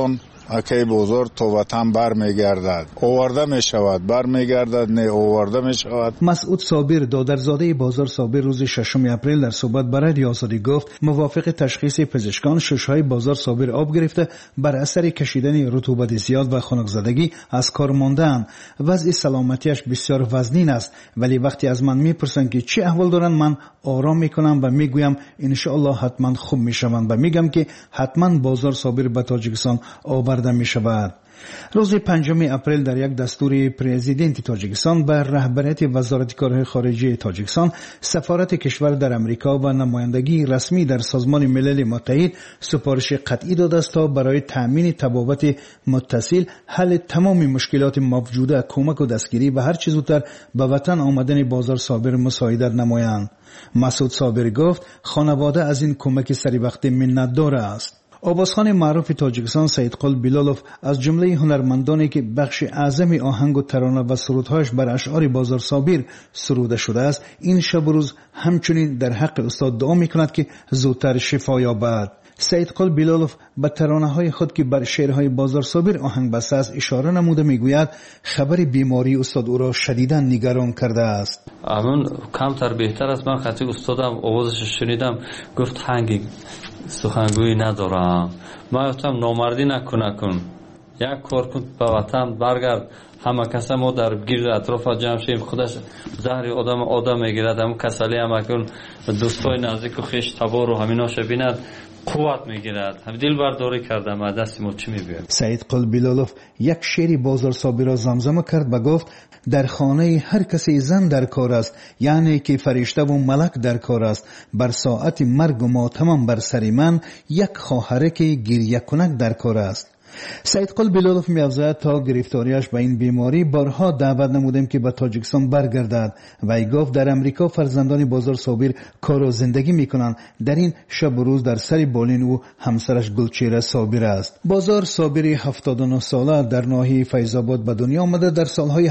اکی بزرگ تو وطن برمیگردد، آورده میشود، برمیگردد، نه آورده میشود. مسعود صابر دادرزاده بازار صابر روز 6 اپریل در صحبت با رادیو آزادی گفت موافق تشخیص پزشکان ششهای بازار صابر آب گرفته بر اثر کشیدن رطوبت زیاد و خنک‌زدگی از کار مانده‌اند. وضع سلامتیش بسیار وزنین است، ولی وقتی از من میپرسند که چه احوال دارند من آرام میکنم و میگویم ان شاء الله حتما خوب میشوند و میگم که حتما بازار صابر به تاجیکستان آورده میشود. روز 5 اپریل در یک دستور پرزیدنت تاجیکستان به رهبریت وزارت کارهای خارجه تاجیکستان سفارت کشور در امریکا و نمایندگی رسمی در سازمان ملل متحد سفارش قطعی داده است تا برای تأمین تبابت متصل حل تمام مشکلات موجوده کمک و دستگیری و هر چه زودتر به وطن آمدن بازار صابر مساعدت نمایند. مسعود صابر گفت خانواده از این کمک سری وقت منتدار است. آوازخوان معروف تاجیکستان سید قل بیلالوف از جمله هنرمندانی که بخش اعظم آهنگ و ترانه و سرودهایش بر اشعار بازار صابر سروده شده است این شب و روز همچنین در حق استاد دعا میکند که زودتر شفا یابد. سید قل بیلالوف به ترانه های خود که بر شعرهای بازار صابر آهنگ بسته است اشاره نموده میگوید خبر بیماری استاد او را شدیداً نگران کرده است. همون کمتر بهتر است. من خطی استادم آوازش شنیدم گفت هنگی سخنگویی ندارم. ما گفتم نامردی نکن یک کار کن به وطن برگرد. همه کسا ما در گیر اطراف جمع شیم خودش زهر آدم میگیرد. همون کسالی هم اکن دوستای نزدیک و خیش تبار و همیناش بیند قوت میگیرد. هم دل برداری کردم از دست ما چی میبید. سید قل بیلالوف یک شعری بازار صابر را زمزمه کرد و گفت در خانه هر کسی زن در کار است، یعنی که فرشته و ملک در کار است. بر ساعت مرگ و ماتمم بر سر من یک خواهره که گریه کنک در کار است. سید قل بیلالوف می‌افزاید تا گرفتاریش به این بیماری بارها دعوت نمودیم که به تاجیکستان برگردد و ای گفت در امریکا فرزندان بازار صابر کار و زندگی میکنند. در این شب و روز در سر بالین او همسرش گلچهره صابر است. بازار صابر 79 ساله در ناحیه فیض‌آباد به دنیا آمده. در سالهای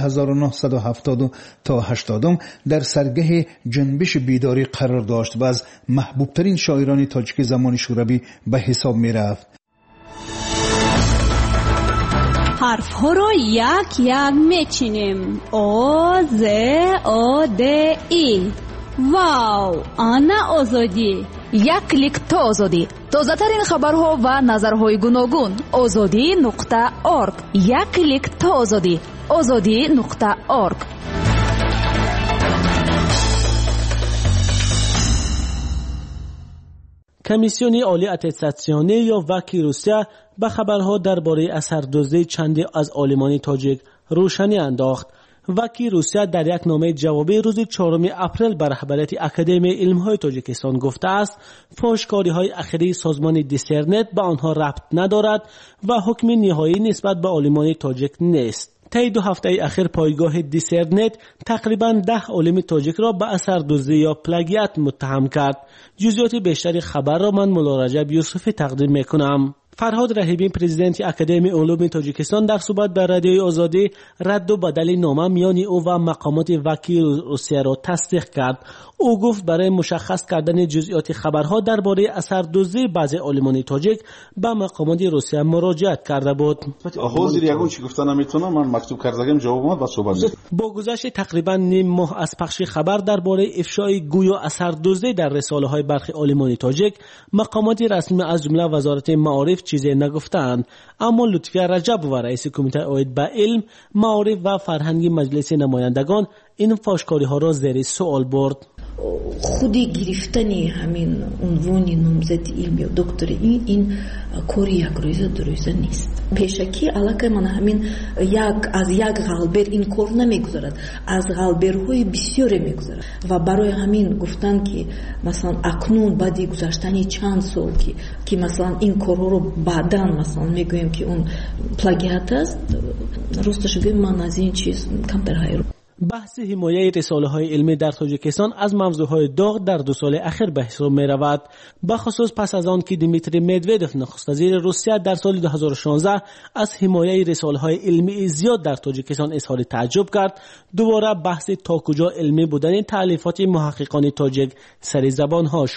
1970 تا 80 در سرگه جنبش بیداری قرار داشت و از محبوب ترین شاعران تاجیک زمان شوروی به حساب میرفت. حرف ها رو یک یک میچینیم. او ز او د ای. واو، آنا آزادی. یک کلیک تا آزادی. تازه ترین خبرها و نظرهای گوناگون. azadi.org. یک کلیک تا آزادی. azadi.org. کمیسیون عالی اتستاسیونی یا وکی روسیه به خبرها درباره اثردوزی چندی از عالمان تاجیک روشنی انداخت. وکی روسیه در یک نامه جوابی روز 4 اپریل به رهبریت اکادمی علم‌های تاجیکستان گفته است فحش‌کاری‌های اخیری سازمان دیسرنت به آنها ربط ندارد و حکم نهایی نسبت به عالمان تاجیک نیست. طی 2 هفته اخیر پایگاه دیسرنت تقریباً 10 عالم تاجیک را به اثردوزی یا پلاگیات متهم کرد. جزئیات بیشتری خبر را من مولا رجب یوسفی تقدیم میکنم. فرهاد رحیمی پرزیدنت اکادمی علوم تاجیکستان در صحبت با رادیوی آزادی رد و بدل نامه میان او و مقامات وکی روسیه را تصدیق کرد. او گفت برای مشخص کردن جزئیات خبرها درباره اثردوزی بعضی عالمان تاجیک به مقامات روسیه مراجعت کرده بود. حاضر یگون چی گفتن نمیتونم من مکتوب کردم جواب اومد با صحبت. با گذشت تقریبا نیم ماه از پخش خبر درباره افشای گویا اثردوزی در رساله‌های برخی عالمان تاجیک مقامات رسمی از جمله وزارت معارف چیزی نگفتند، اما لطفی رجب و رئیس کمیته عاید به علم، معارف و فرهنگ مجلس نمایندگان این فحش‌کاری‌ها را زیر سوال برد. خودی گرفتنی همین عنوان نامزد علمی و دکتری این کاری یک روزه دو روزه نیست. پیشکی علاقه من همین از یک غالبر این کار نمیگذارد، از غالبرهای بسیاری میگذارد و برای همین گفتن که مثلا اکنون بعد گذشتن چند سال که مثلا این کارها رو بعداً مثلا میگویم که اون پلاگیات است، راستش بگم من از این چیز کمتر حیران. بحث حمایه رساله‌های علمی در تاجیکستان از موضوعهای داغ در 2 سال اخیر به حساب می‌رود. بخصوص پس از آن که دیمیتری مدودوف نخست وزیر روسیه در سال 2016 از حمایه رساله‌های علمی زیاد در تاجیکستان اظهار تعجب کرد، دوباره بحث تا کجا علمی بودن تألیفات محققان تاجیک سر زبان‌ها شد.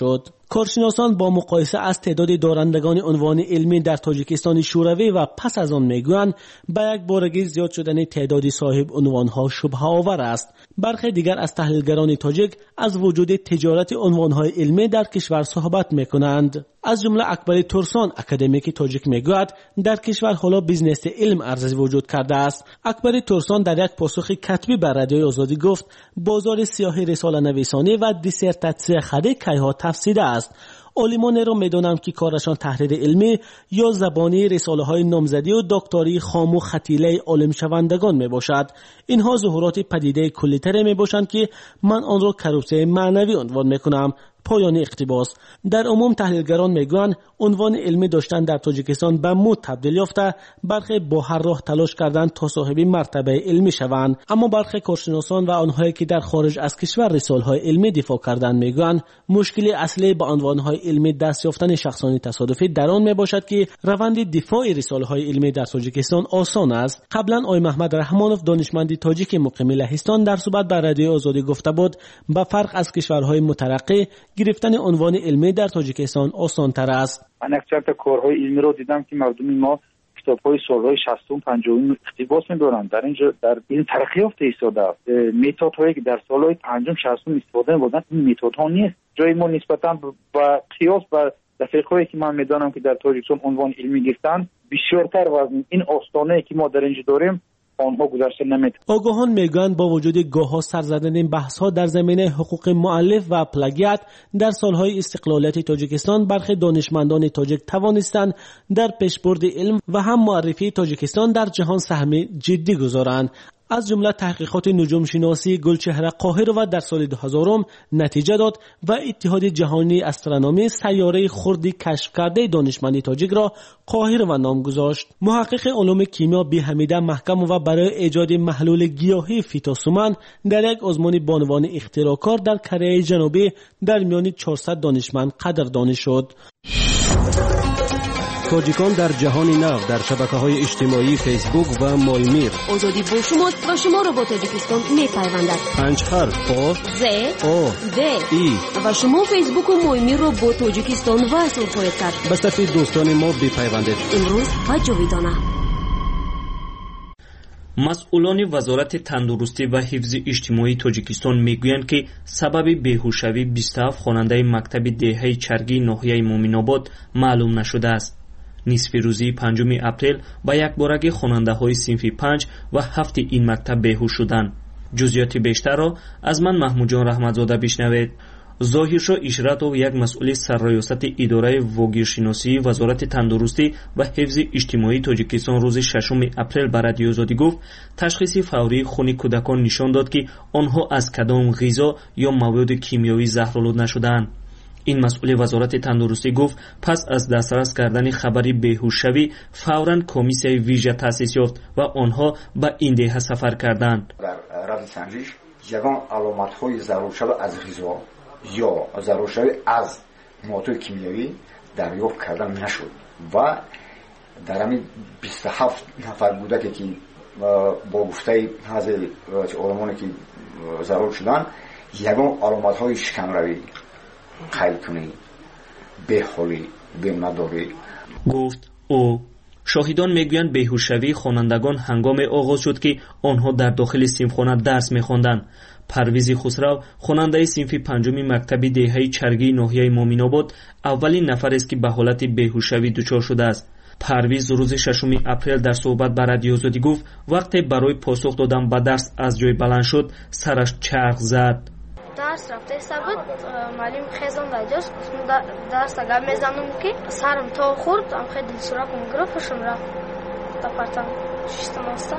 کارشناسان با مقایسه از تعداد دارندگان عنوان علمی در تاجیکستان شوروی و پس از آن میگویند به یک بارگی زیاد شدن تعداد صاحب عنوانها شبهه آور است. برخی دیگر از تحلیلگران تاجیک از وجود تجارت عنوانهای علمی در کشور صحبت میکنند. از جمله اکبر ترسان اکادمیک تاجیک میگوید در کشور حالا بیزنس علم ارزش وجود کرده است. اکبر ترسان در یک پاسخ کتبی بر رادیوی آزادی گفت بازار سیاهی رساله نویسانی و دیسرتاسیون خرید کیها تفسیده است. عالمان را میدانم که کارشان تحریر علمی یا زبانی رساله های نامزدی و دکتری خام و ختیله عالم شوندگان می باشد. اینها ظهورات پدیده کلی‌تر می باشند که من آن را کروسه معنوی عنوان می کنم. پایان اقتباس. در عموم تحلیلگران میگویند عنوان علمی داشتن در تاجیکستان به مد تبدیل یافته، برخی با هر راه تلاش کردند تا صاحب مرتبه علمی شوند، اما برخی کارشناسان و آنهایی که در خارج از کشور رساله‌های علمی دفاع کردند میگویند مشکل اصلی با عنوان‌های علمی دست یافتن شخصانی تصادفی در آن میباشد که روند دفاع رساله‌های علمی در تاجیکستان آسان است. قبلا آقای محمد رحمانوف دانشمند تاجیک مقیم لهستان در صحبت با رادیوی آزادی گفته بود با فرق از کشورهای مترقی گرفتن عنوان علمی در تاجیکستان آسان تر است. من اکثر کارهای علمی رو دیدم که مردم ما کتاب‌های سال‌های 60 و 50 اقتباس می‌دارند. در اینجا در این ترقی یافته ایستاده است. متدهایی که در سال‌های 50 60 استفاده می‌بردن این متدها نیست. جای ما نسبتاً با قیاس با رفیقایی که من می‌دانم که در تاجیکستان عنوان علمی گرفتن بسیارتر وزن این آستانه‌ای که ما در اینجا داریم آنها گذشته نمی‌توانند. آگاهان میگویند با وجود گاه‌ها سر زدن بحث‌ها در زمینه حقوق مؤلف و پلاگیات در سال‌های استقلالیت تاجیکستان برخی دانشمندان تاجیک توانستند در پیشبرد علم و هم معرفی تاجیکستان در جهان سهم جدی گذارند. از جمله تحقیقات نجوم شناسی گلچهره قاهرova در سال 2000 نتیجه داد و اتحاد جهانی استرونومی سیاره خردی کشف کرده دانشمندی تاجیک را قاهرova نام گذاشت. محقق علوم کیمیا بی‌حمیده محکم و برای ایجاد محلول گیاهی فیتوسومن در یک آزمون بانوان اختراعکار در کره جنوبی در میان 400 دانشمند قدردانی شد. تاجیکان در جهان نو در شبکه‌های اجتماعی فیسبوک و مایمیر. آزادی با شماست و شما را با تاجیکستان می‌پیوندد. 5 حرف آ ز آ د ای و شما فیسبوک و مایمیر را با تاجیکستان وصل خواهید کرد. به صف دوستان ما بپیوندید. امروز و جاویدانه. مسئولان وزارت تندرستی و حفظ اجتماعی تاجیکستان میگویند که سبب بیهوشی 27 خواننده مکتب دهه چرگی ناحیه مومن‌آباد معلوم نشده است. نصف روزی 5 اپریل با یک بارگی خواننده‌های صنف 5 و 7 این مکتب بیهوش شدند. جزئیات بیشتر را از من محمود جان رحمتزاده بشنوید. ظاهرشاه اشرتov یک مسئول سرریاست اداره واگیرشناسی وزارت تندرستی و حفظ اجتماعی تاجیکستان روز 6 اپریل بر رادیو آزادی گفت تشخیص فوری خون کودکان نشان داد که آنها از کدام غذا یا مواد کیمیایی زهرآلود نشدند. این مسئول وزارت تندرستی گفت پس از دسترس کردن خبری بیهوشی فوراً کمیسیای ویژه تأسیس یافت و آنها به این دهه سفر کردند. در رد سنجش یگان علامت‌های ضرورشده از غذا یا ضرورشده از مواد کیمیایی دریافت کردن نشد و در همین 27 نفر بوده که با گفته از علمانی که ضرور شدن یگان علامت‌های شکمروی قید کنی بهولی نداری گفت او. شاهدان میگویند بیهوشی خوانندگان هنگام آغاز شد که آنها در داخل صنفخانه درس می‌خواندند. پرویز خسرو خواننده صنف 5 مکتب دهه چرگی ناحیه مومن‌آباد اولین نفر است که به حالت بیهوشی دچار شده است. پرویز روز 6 اپریل در صحبت با رادیو آزادی گفت وقتی برای پاسخ دادن به درس از جای بلند شد سرش چرخ زد. درس رفته سبت معلم خیزم داجاست درس اگر میزنم که سرم تا خورد ام خیلی دلسوراکم گرفتم رفت تا پرتم شیشتم است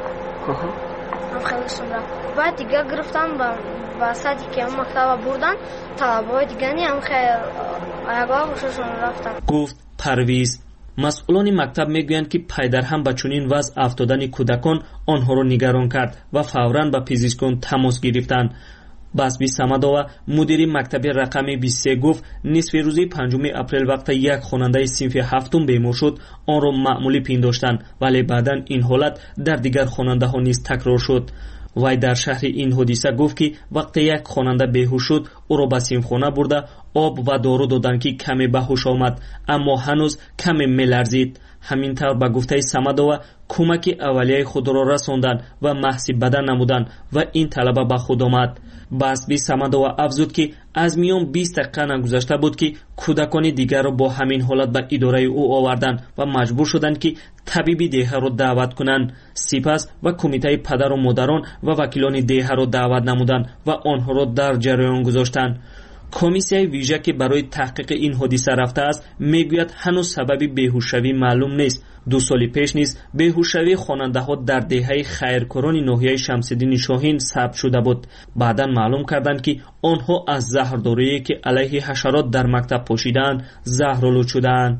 ام خیلی رفت بعد دیگه گرفتم با سادی که مکتب بردن طلبای دیگه نی ام خیلی آگاه خوششون رفتم. گفت پرویز. مسئولان مکتب میگویند که پدر هم به چنین وضع افتادن کودکان آنها را نگران کرد و فوراً با پزشکان تماس گرفتند. باسبی سمدووا مدیر مکتب رقم 23 گفت نصف روزی 5 اپریل وقتی یک خواننده صنف 7 بیمار شد آن را معمولی پنداشتند ولی بعدا این حالت در دیگر خواننده ها نیز تکرار شد. وی در شهر این حادثه گفت که وقتی یک خواننده بیهوش شد ӯро ба симхона бурда об ва дору доданд ки каме ба ҳуш омад, аммо ҳанӯз каме меларзид. ҳамин тавр ба гуфтаи Самадова кӯмаки аввалияи худро расонданд ва маҳси бадан намуданд ва ин талаба ба худ омад. ба ҳасби Самадова афзуд ки аз миён 20 дақиқа нагузашта буд ки кӯдакони дигарро бо ҳамин ҳолат ба идораи ӯ оварданд ва маҷбур шуданд ки табиби деҳаро даъват кунанд. Сипас ва кумитаи падару модарон ва вакилони деҳаро даъват намуданд ва онҳоро дар ҷараён гузоштанд. комиссияи вижа ки барои таҳқиқи ин ҳодиса рафтааст мегӯяд ҳанӯз сабаби беҳушавӣ маълум нест. 2 соли пеш низ беҳушавии хонандаҳо дар деҳаи хайркорони ноҳияи Шамсиддини Шоҳин сабт шуда буд. баъдан маълум карданд ки онҳо аз заҳрдорие ки алайҳи ҳашарот дар мактаб пошидаанд заҳролуд шудаанд.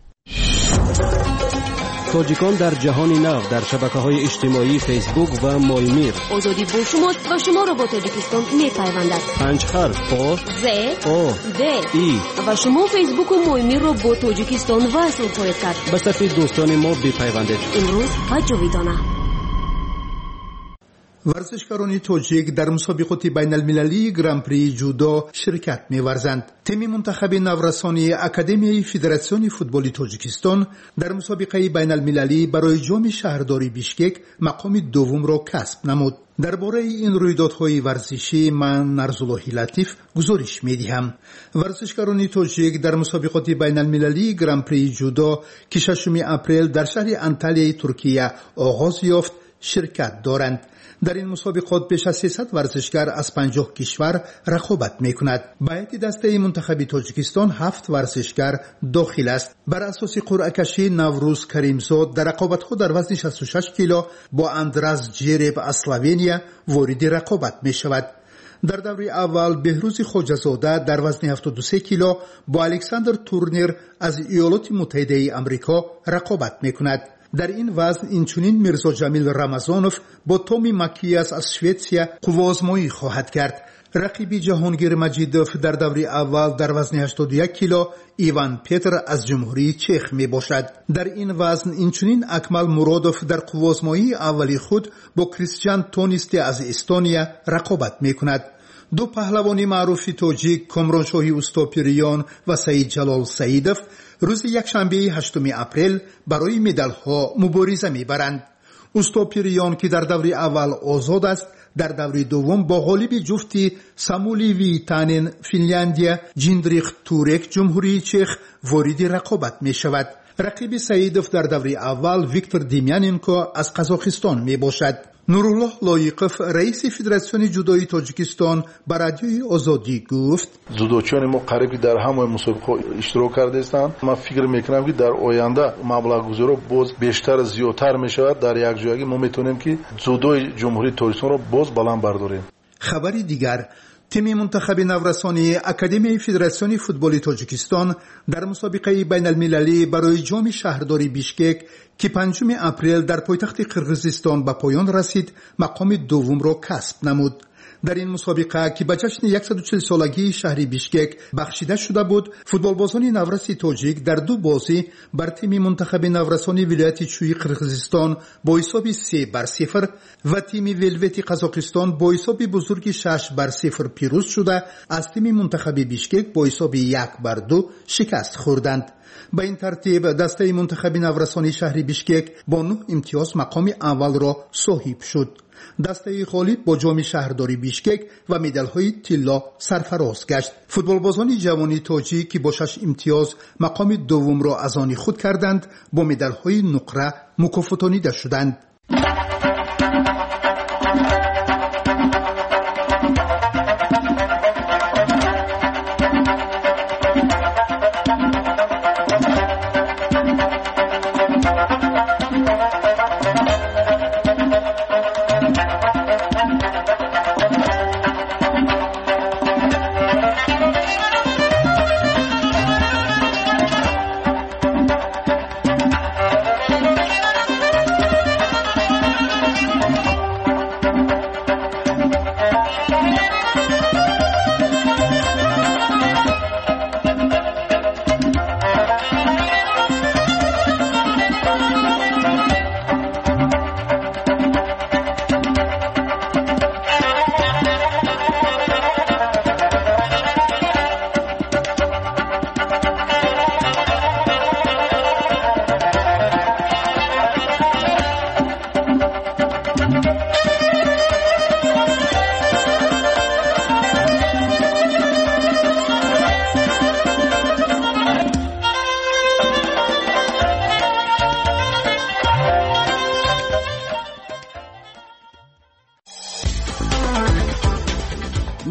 тоҷикон дар ҷаҳони нав дар шабакаҳои иҷтимоии фейсбук ва молмир. озодӣ бо шумост ва шуморо бо Тоҷикистон мепайвандад. 5 харф о з о д и ва шумо фейсбуку молмирро бо Тоҷикистон васл хоҳед кард. ба сафи дӯстони мо бипайвандед. имрӯз ва ҷовидона. ورزشکاران تاجیک در مسابقات بین المللی گرانپری جودو شرکت می‌ورزند. تیم منتخب نورسانی اکادمیای فدراسیون فوتبال تاجیکستان در مسابقه بین المللی برای جام شهرداری بیشکک مقام دوم را کسب نمود. درباره این رویدادهای ورزشی من نرزاللهی لطیف گزارش می‌دهم. ورزشکاران تاجیک در مسابقات بین المللی گرانپری جودو که 6 اپریل در شهر انتالیای ترکیه آغاز یافت شرکت دارند. در این مسابقات بیش از 300 ورزشکار از 50 کشور رقابت می‌کند. به هیئت دسته منتخب تاجیکستان 7 ورزشکار داخل است. بر اساس قرعه کشی نوروز کریمزاد در رقابت‌ها در وزن 66 کیلو با اندراز جیرب از اسلوونیا وارد رقابت می‌شود. در دوره اول بهروز خواجه‌زاده در وزن 73 کیلو با الکساندر تورنیر از ایالات متحده آمریکا رقابت می‌کند. در این وزن اینچنین میرزا جمیل رمضانوف با تومی مکیاس از سوئیسریا قوازمایی خواهد کرد. رقیب جهانگیر مجیدوف در دوره اول در وزن 81 کیلو ایوان پیتر از جمهوری چخ می باشد. در این وزن اینچنین اکمل مرادوف در قوازمایی اولی خود با کریستیان تونیستی از استونیا رقابت می کند. دو پهلوان معروف تاجیک کامرانشاهی اوستاپیریان و سعید جلال سعیدوف روز یکشنبه 8 اپریل برای مدال‌ها مبارزه می‌برند. اوستاپیریان که در دوره اول آزاد است در دوره دوم با غالب جفتی سامولی ویتانن فنلاندیا جیندریخ تورک جمهوری چخ وارد رقابت می‌شود. رقیب سعیدوف در دوره اول ویکتور دیمیاننکو از قزاقستان میباشد. نورالله لایقوف رئیس فدراسیون جودوی تاجیکستان به رادیوی آزادی گفت جودوچیان ما قریب در همه مسابقات اشتراک کرده هستند. من فکر میکنم که در آینده مبلغ گذاری باز بیشتر زیادتر میشود. در یک جایی ما میتونیم که جودوی جمهوری تاجیکستان را باز بلند برداریم. خبری دیگر تیم منتخب نورسانی اکادمیای فدراسیون فوتبال تاجیکستان در مسابقه بین المللی برای جام شهرداری بیشکک که 5 اپریل در پایتخت قرقیزستان به پایان رسید مقام دوم را کسب نمود. در این مسابقه که به جشن 140 سالگی شهر بیشکک بخشیده شده بود، فوتبالبازان نورسی تاجیک در 2 بازی بر تیم منتخب نورسانی ولایت چوی قرقیزستان با حساب 3-0 و تیم ولوت قزاقستان با حساب بزرگ 6-0 پیروز شده از تیم منتخب بیشکک با حساب 1-2 شکست خوردند. به این ترتیب دسته منتخب نورسانی شهر بیشکک با 9 امتیاز مقام اول را صاحب شد. دسته غالب با جام شهرداری بیشکک و مدال‌های طلا سرفراز گشت. فوتبالبازان جوانی تاجیک که با 6 امتیاز مقام دوم را از آن خود کردند با مدال‌های نقره مکافاتانیده شدند.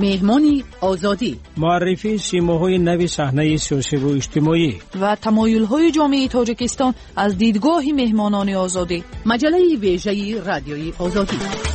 مهمانی آزادی، معرفی سیماهای نوی صحنه سیاسی و اجتماعی و تمایل‌های جامعه تاجیکستان از دیدگاه مهمانان آزادی. مجله ویژه رادیوی آزادی.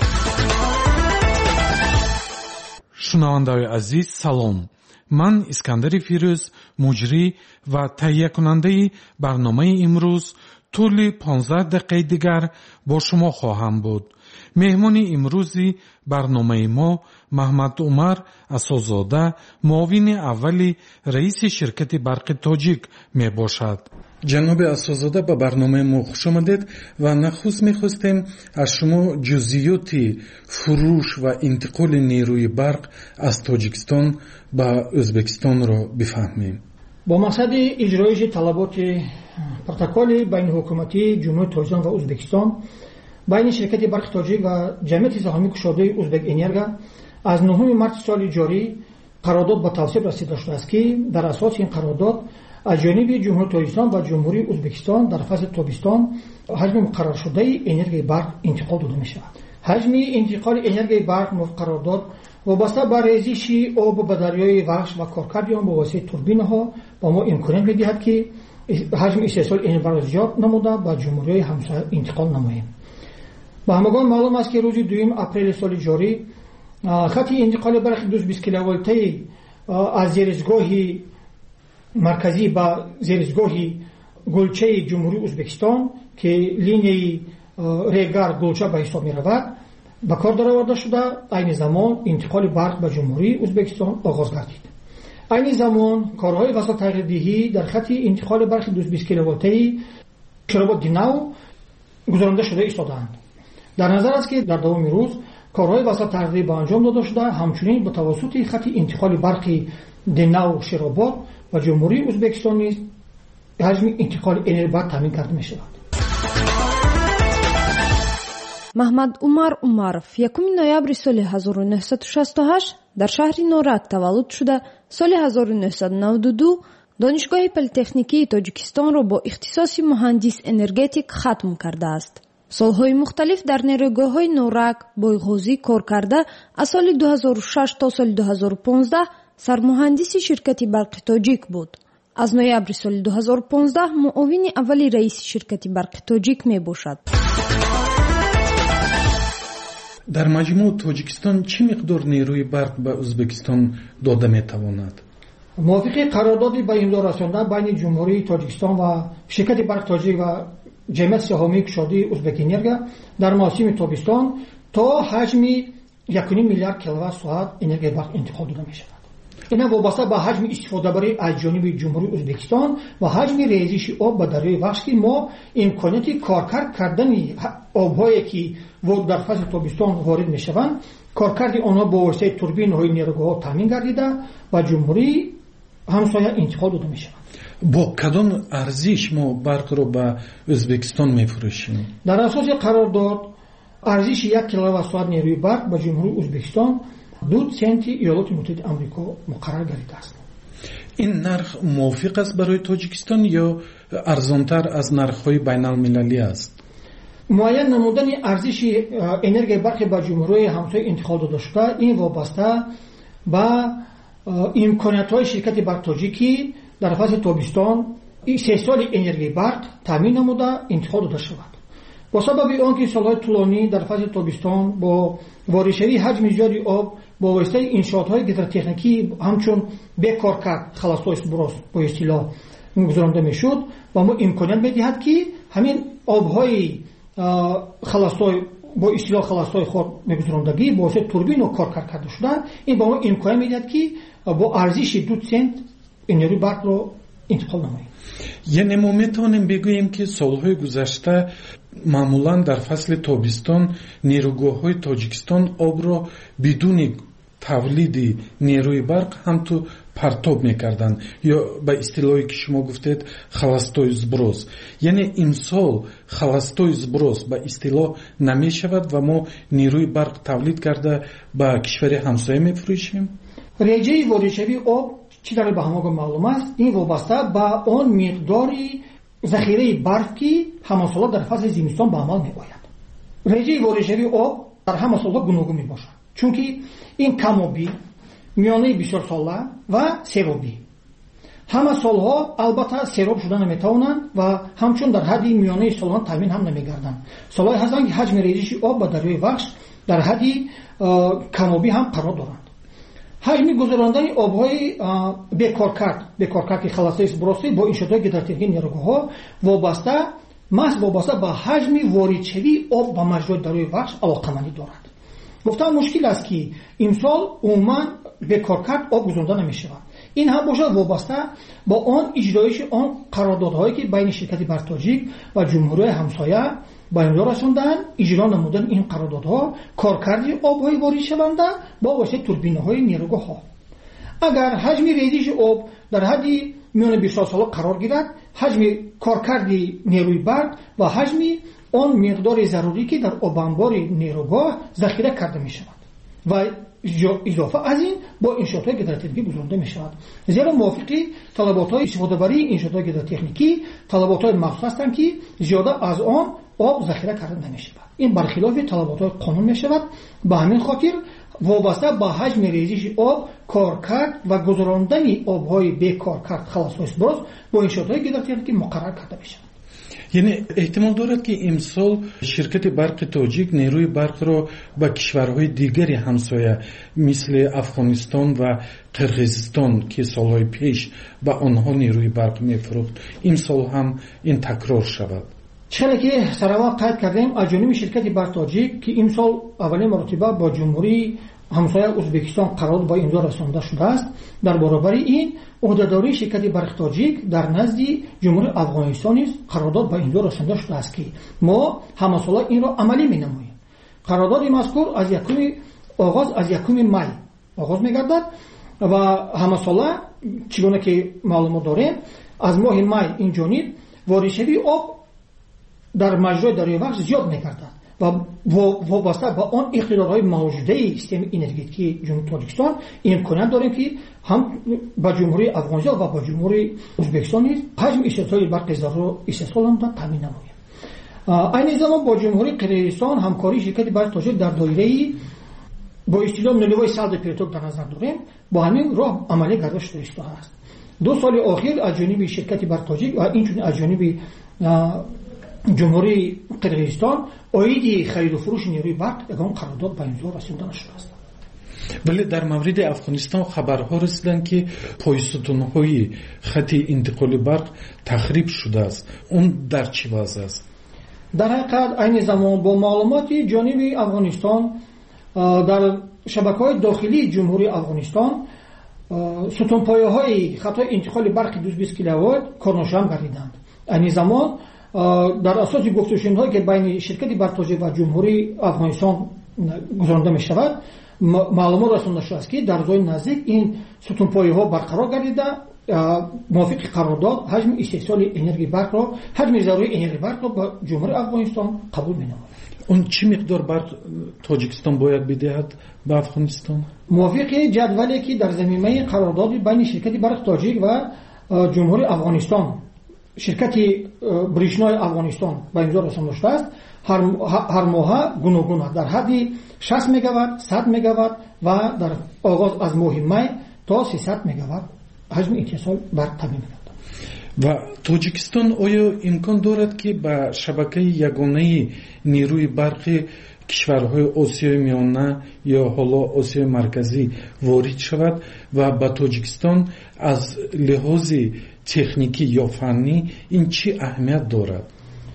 шунавандаҳои азиз салом. ман искандари фирӯз муҷрӣ ва таҳиякунандаи барномаи имрӯз тӯли 15 дақиқаи дигар бо шумо хоҳам буд. меҳмони имрӯзи барномаи мо маҳмад умар асозода муовини аввали раиси ширкати барқи тоҷик мебошад. ҷаноби асозода ба барномаи мо хуш омадед ва нахуст мехостем аз шумо ҷузъиёти фурӯш ва интиқоли нерӯи барқ аз тоҷикистон ба ӯзбекистонро бифаҳмем. бо мақсади иҷроиши талаботи протоколи байниҳукуматии ҷумҳурии тоҷикистон ва ӯзбекистон байни ширкати барқи тоҷик ва ҷамъияти саҳомии кушодаи ӯзбекэнерго аз 9 марти соли ҷорӣ қарордод ба тавсиқ расида шудааст ки дар асоси ин қарордод از جانب جمهوری تاجیکستان و جمهوری ازبکستان در فصل تابستان حجم مقرر شده انرژی برق انتقال داده می شود. حجم انتقال انرژی برق قرارداد وابسته به ریزش آب به دریای وحش و کارکرد آن با واسطه توربین ها با ما امکانیت می‌دهد که حجم استحصال انرژی برق زیاد نموده به جمهوری همسایه انتقال نماییم. به همگان معلوم است که روز 2 اپریل سال جاری خط انتقال برق 220 کیلوولتی از زیرزگاه مرکزی با زیرزگاه گلچه جمهوری ازبکستان که لینیای ریگار گلچه به حساب می رود به کار درآورده شده. این زمان انتقال برق به جمهوری ازبکستان آغاز گردید. این زمان کارهای وصل تغییردهی در خط انتقال برق 220 کیلوولتی شرابات دیناو گذرانده شده ایستادند. در نظر است که در دوام روز کارهای وصل تغییردهی به انجام داده شده. همچنین به توسط خط انتقال برق دیناو شرابات و جمهوری ازبکستان نیز حجم انتقال انرژی برق تامین کرده می شود. محمد عمر عمرов 1 ноябри соли 1968 дар шаҳри Норат таваллуд шуда, соли 1992 донишгоҳи политехникии Тоҷикистонро бо ихтисоси муҳандис энергетик хатм кардааст. солҳои мухталиф дар нерӯйгоҳҳои Норак, Бойғозӣ кор карда, аз соли 2006 то соли 2015 сармуҳандиси ширкати барқи тоҷик буд. аз ноябри соли 2015 муовини аввали раиси ширкати барқи тоҷик мебошад. дар маҷмӯъ тоҷикистон чӣ миқдор нерӯи барқ ба ӯзбекистон дода метавонад? мувофиқи қарордоди ба имзо расонда байни ҷумҳурии тоҷикистон ва ширкати барқи тоҷик ва ҷамъияти саҳомии кушодаи ӯзбекэнерго дар мавсими тобистон то ҳаҷми 1 миллиард киловатт-соат энергияи барқ интиқол дода мешавад. ин вобаста ба ҳаҷми истифодабарӣ аз ҷониби ҷумҳурии ӯзбекистон ва ҳаҷми резиши об ба дарёи вахш ки мо имконияти коркард кардани обҳое ки дар фасли тобистон ворид мешаванд, коркарди онҳо бо воситаи турбинаҳои нерӯгоҳҳо таъмин гардида ба ҷумҳурии ҳамсоя интиқол дода мешаванд. бо кадом арзиш мо барқро ба ӯзбекистон мефурӯшем? дар асоси қарордод арзиши 1 киловатт-соат нерӯи барқ ба ҷумҳурии ӯзбекистон 2 центи иёлоти муттаҳидаи амрико муқаррар гардидааст. ин нарх мувофиқ аст барои тоҷикистон ё арзонтар аз нархҳои байналмилалӣ аст? муайян намудани арзиши энергияи барқи ба ҷумҳурии ҳамсоя интиқол дода шуда ин вобаста ба имкониятҳои ширкати барқи тоҷикӣ дар фасли тобистон истеҳсоли энергияи барқ таъмин намуда интиқол дода шавад. با سبب آنکه سالهای طولانی در فصل تابستان با واریدشوی حجم زیادی آب با واسطه انشاءات‌های گیدروتکنیکی همچون بکار کرد خلاصای سبراس با اصطلاح گذرانده میشد و ما امکانیت میدهد که همین آبهای خلاصای با اصطلاح خلاصای خود میگذراندگی با واسطه توربین و کار کرده شدن این با ما امکانیت میدهد که با ارزش 2 سنت انرژی برق رو انتقال نماییم. یعنی ما میتونیم بگوییم که سالهای گذشته معمولا در فصل تابستان نیروگاه‌های تاجیکستان آب را بدون تولید نیروی برق هم تو پرتاب میکردند یا به اصطلاحی که شما گفتید خلاصای زبروز. یعنی این سال خلاصای زبروز به اصطلاح نمیشود و ما نیروی برق تولید کرده به کشور همسایه میفروشیم. رژه واریدشوی آب چی در به همه معلوم است این وابسته به آن مقداری ذخیره برف که همه ساله در فصل زمستان به عمل می آید. رژه واریدشوی آب در همه ساله گوناگون می باشد چون که این کم آبی میانه بسیار ساله و سیرابی. همه سالها البته سیراب شدن نمیتوانند و همچون در حد میانه سالها تامین هم نمیگردند. سالهای هستند که حجم ریزش آب به دریای وخش در حد کمابی هم قرار دارند. حجم گذراندن آبهای بکارکرد که خلاصه است براستی با انشاءات گیدراترکی نیروگاه‌ها وابسته به حجم واردشوی آب به مجرای دریای وخش علاقه‌مندی دارد. گفتم مشکل است که امسال عموما بکارکرد آب گذرانده نمی‌شود. این هم باشد وابسته با آن اجرایش آن قراردادهایی که بین شرکت برتاجیک و جمهوری همسایه با امضا رساندند. اجرا نمودن این قراردادها کارکردی آب‌های وارد شونده با واسطه توربین‌های نیروگاه‌ها. اگر حجم ریزش آب در حد میان 20 سال قرار گیرد، حجم کارکردی نیروی برق و حجم آن مقدار ضروری که در آب انبار نیروگاه ذخیره کرده می‌شود و اضافه از این با انشاءات گیدراترکی گذرانده می شود. زیرا موافقی طلبات استفاده بری انشاءات گیدراترکی طلبات مخصوص هستند که زیاده از آن آب ذخیره کرده نمی شود. این برخلاف طلبات قانون می شود. به همین خاطر وابسته به حجم ریزش آب کارکرد و گذراندن آبهای بیکارکرد خلاص اسبراز با انشاءات گیدراترکی مقرر کرده می شود. یعنی احتمال دارد که امسال شرکت برق تاجیک نیروی برق را به کشورهای دیگری همسایه مثل افغانستان و قرقیزستان که سالهای پیش به آنها نیروی برق می‌فروخت امسال هم این تکرار شود. چرا که سراوا قید کردیم از جانب شرکت برق تاجیک که امسال اولین مرتبه با جمهوری همسایه ازبکستان قرارداد با امضا رسانده شده است. در برابر این عهدهداری شرکت برق تاجیک در نزد جمهوری افغانستان است قرارداد با امضا رسانده شده است که ما همه ساله این را عملی می‌نماییم. قرارداد مذکور از یکم مای آغاز می‌گردد و همه ساله چگونه که معلومات داریم از ماه مای این جانب واردشوی آب در مجرای دریای وخش زیاد می‌گردد و وابسته با آن اقتدارهای موجوده سیستم انرژتیکی جمهوری تاجیکستان امکانات داریم که هم با جمهوری افغانستان و با جمهوری ازبکستان حجم استهلاک برق ضرورت استحصال را تامین نماییم. این زمان با جمهوری قرقیزستان همکاری شرکت برق تاجیک در دایره با استفاده نلوای سالد پرتوک در نظر داریم. با همین راه عملی گردش شده است. 2 سال اخیر از جانب شرکت برق تاجیک و اینچنین از جانب جمهوری قرقیزستان عاید خرید و فروش نیروی برق یگان قرارداد به امضا رسانده شده است. ولی در مورد افغانستان خبرها رسیدند که پایستون‌های خط انتقال برق تخریب شده است. اون در چه وضع است؟ در حقیقت این زمان با معلومات جانب افغانستان در شبکه‌های داخلی جمهوری افغانستان ستونپایه‌های خط انتقال برق 220 کیلووات کارنشان گردیدند. این زمان در اساس گفتگوهایی که بین شرکت برق تاجیک و جمهوری افغانستان گذرانده می شود معلومات رسانده شده است که در روزهای نزدیک این ستونپایه‌ها برقرار گردیده موافق قرارداد حجم استحصال انرژی برق را حجم ضروری انرژی برق را با جمهوری افغانستان قبول می نماید. اون چه مقدار برق تاجیکستان باید بدهد به افغانستان؟ موافق جدولی که در زمینه قرارداد بین شرکت برق تاجیک و جمهوری افغانستان شرکت بریشنای افغانستان با امضا رسانده شده است هر ماه گوناگون در حد 60 مگاوات 100 مگاوات و در آغاز از ماه می تا 300 مگاوات حجم اتصال برق تامین می‌گردد. و تاجیکستان آیا امکان دارد که به شبکه یگانه نیروی برق کشورهای آسیای میانه یا حالا آسیای مرکزی وارد شود و به تاجیکستان از لحاظ تکنیکی یا فنی این چه اهمیت دارد؟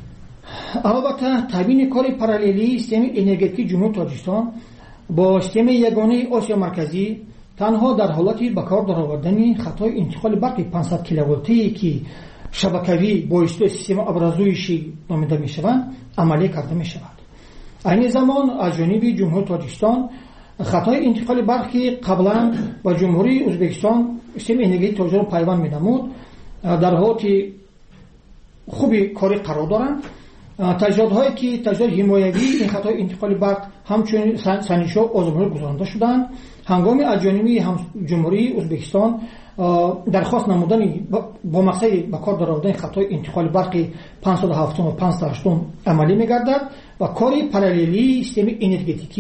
البته تامین کار پاراللی سیستم انرژتیکی جمهوری تاجیکستان با سیستم یگانه آسیا مرکزی تنها در حالتی به کار درآوردن خطای انتقال برق 500 کیلوواتی که شبکوی با استفاده سیستم ابرازویشی نامیده می شوند عملی کرده می شود. این زمان از جانب جمهوری تاجیکستان خطای انتقال برق که قبلا با جمهوری ازبکستان سیستم انرژتیکی تاجیکستان پیوند می نمود در حالتی خوبی کاری قرار دارند. تجهیزات‌هایی که تجهیزات حمایوی این خطای انتقال برق همچنین سنجش‌ها آزمایش گذرانده شدند. هنگام از جانب جمهوری ازبکستان درخواست نمودن با مقصد به کار درآوردن خطای انتقال برق 507 و 508 عملی می‌گردد و کار پاراللی سیستم انرژتیکی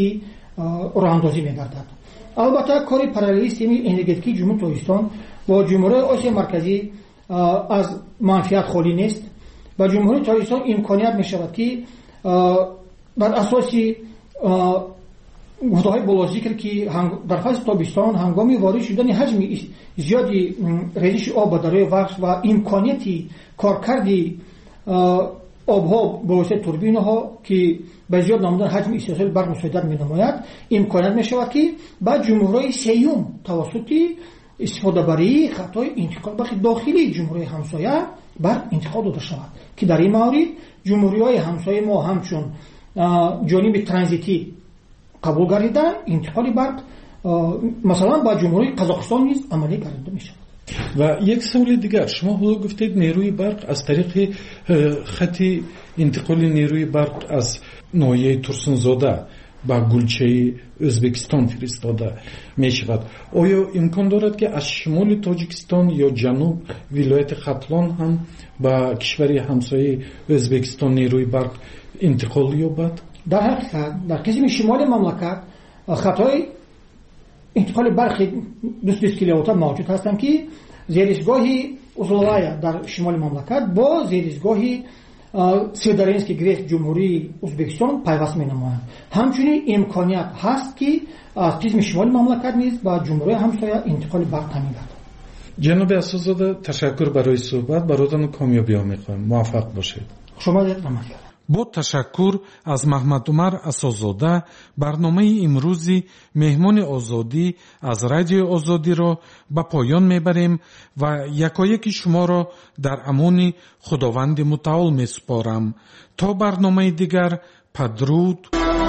راهاندازی می‌گردد. البته کاری پارالیسم انرژتیکی جمهوری تاجیکستان با جمهوری آسیا مرکزی از منفعت خالی نیست. با جمهوری تاجیکستان امکانیت می‌شود که بر اساس گفته‌های بالا ذکر که در فصل تابستان هنگامی وارد شدن حجم زیادی ریزش آب به دریای وخش و امکانیتی کارکرد آبها با واسطه توربین‌ها که به زیاد نمودن حجم استحصال برق مساعدت می‌نماید، امکانیت می‌شود که بعد جمهوری سیوم توسط استفاده برای خطای انتقال بخش داخلی جمهوری همسایه بر انتقال داده شود که در این مورد جمهوری‌های همسایه ما همچون جانب ترانزیتی قبول گردیدن انتقال برق مثلا با جمهوری قزاقستان نیز عملی گردیده می‌شود. و یک سوال دیگر، شما حالا گفتید نیروی برق از طریق خط انتقال نیروی برق از ناحیه ترسنزاده با گلچه ازبکستان فرستاده می شود. آیا امکان دارد که از شمال تاجیکستان یا جنوب ولایت ختلان هم با کشور همسایه ازبکستان نیروی برق انتقال یابد؟ در حقیقت در قسم شمال مملکت خطای انتقال برق 200 کیلووات موجود هستند که زیرسگاهی اوزلوایا در شمال مملکت با زیرسگاهی سیدارینسکی گریس جمهوری ازبکستان پیوست می‌نمایند. همچنین امکانیت هست که از قسم شمال مملکت نیز با جمهوری همسایه انتقال برق تامین گردد. جناب اساس‌زاده تشکر برای صحبت، براتون کامیابی‌ها می‌خوایم. موفق باشید. شما دیگر نمایید. با تشکر از محمد عمر اساس‌زاده برنامه امروزی مهمان آزادی از رادیو آزادی را به پایان میبریم و یکایک شما را در امان خداوند متعال میسپارم. تا برنامه دیگر پدرود.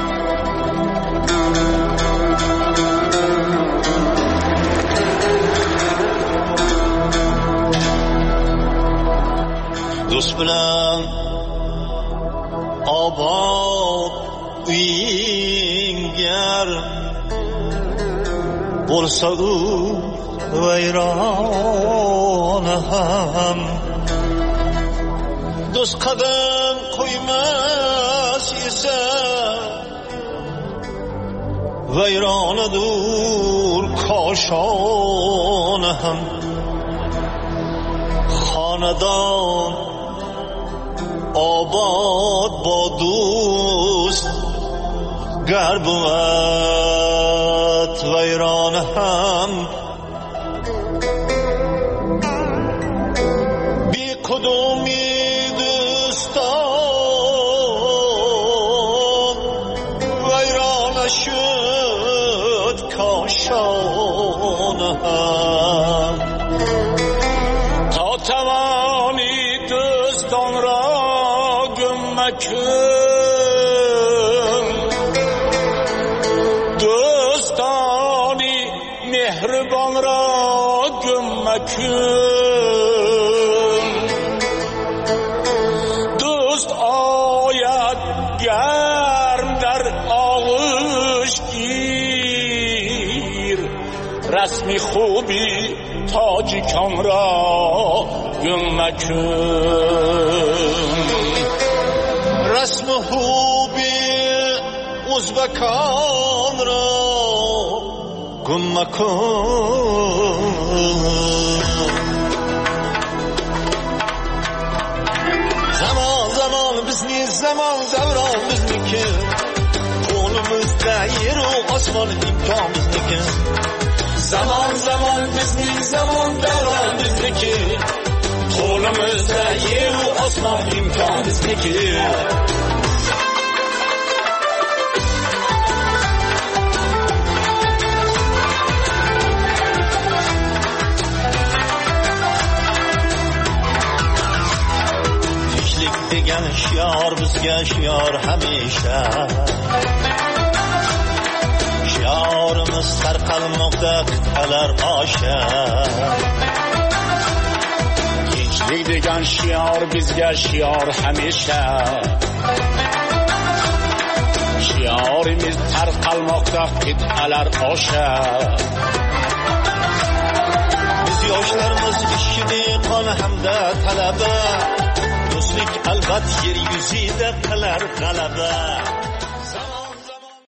دوست بلم آباد وینگر بولسا او ویران هم دوست قدم قویمس ایسه ویران دور کاشان هم خاندان آباد با دوست گر بود ویران هم بی کدومی دوستان ویران شد کاشان هم تا توانی دوستان را دوستانی مهربان را گمکن دوست آید گرم در آغوش گیر رسمی خوبی تاجیکان را گمکن رسم خوبی ازبکان را گم مکن زمان زمان بزنی زمان دوران بزنی که قولumuzda yer و آسمان امکان بزنی که زمان زمان بزنی زمان دوران بزنی که قولumuzda yer و آسمان امکان بزنی که degan shior bizga shior hamisha shiorimiz tarqalmoqda qit'alar osha tinchlik degan shior bizga shior hamisha shiorimiz tarqalmoqda qit'alar osha biz yoshlarimiz ishqi qon hamda talaba do'stlik albat yer yuzida qilar g'alaba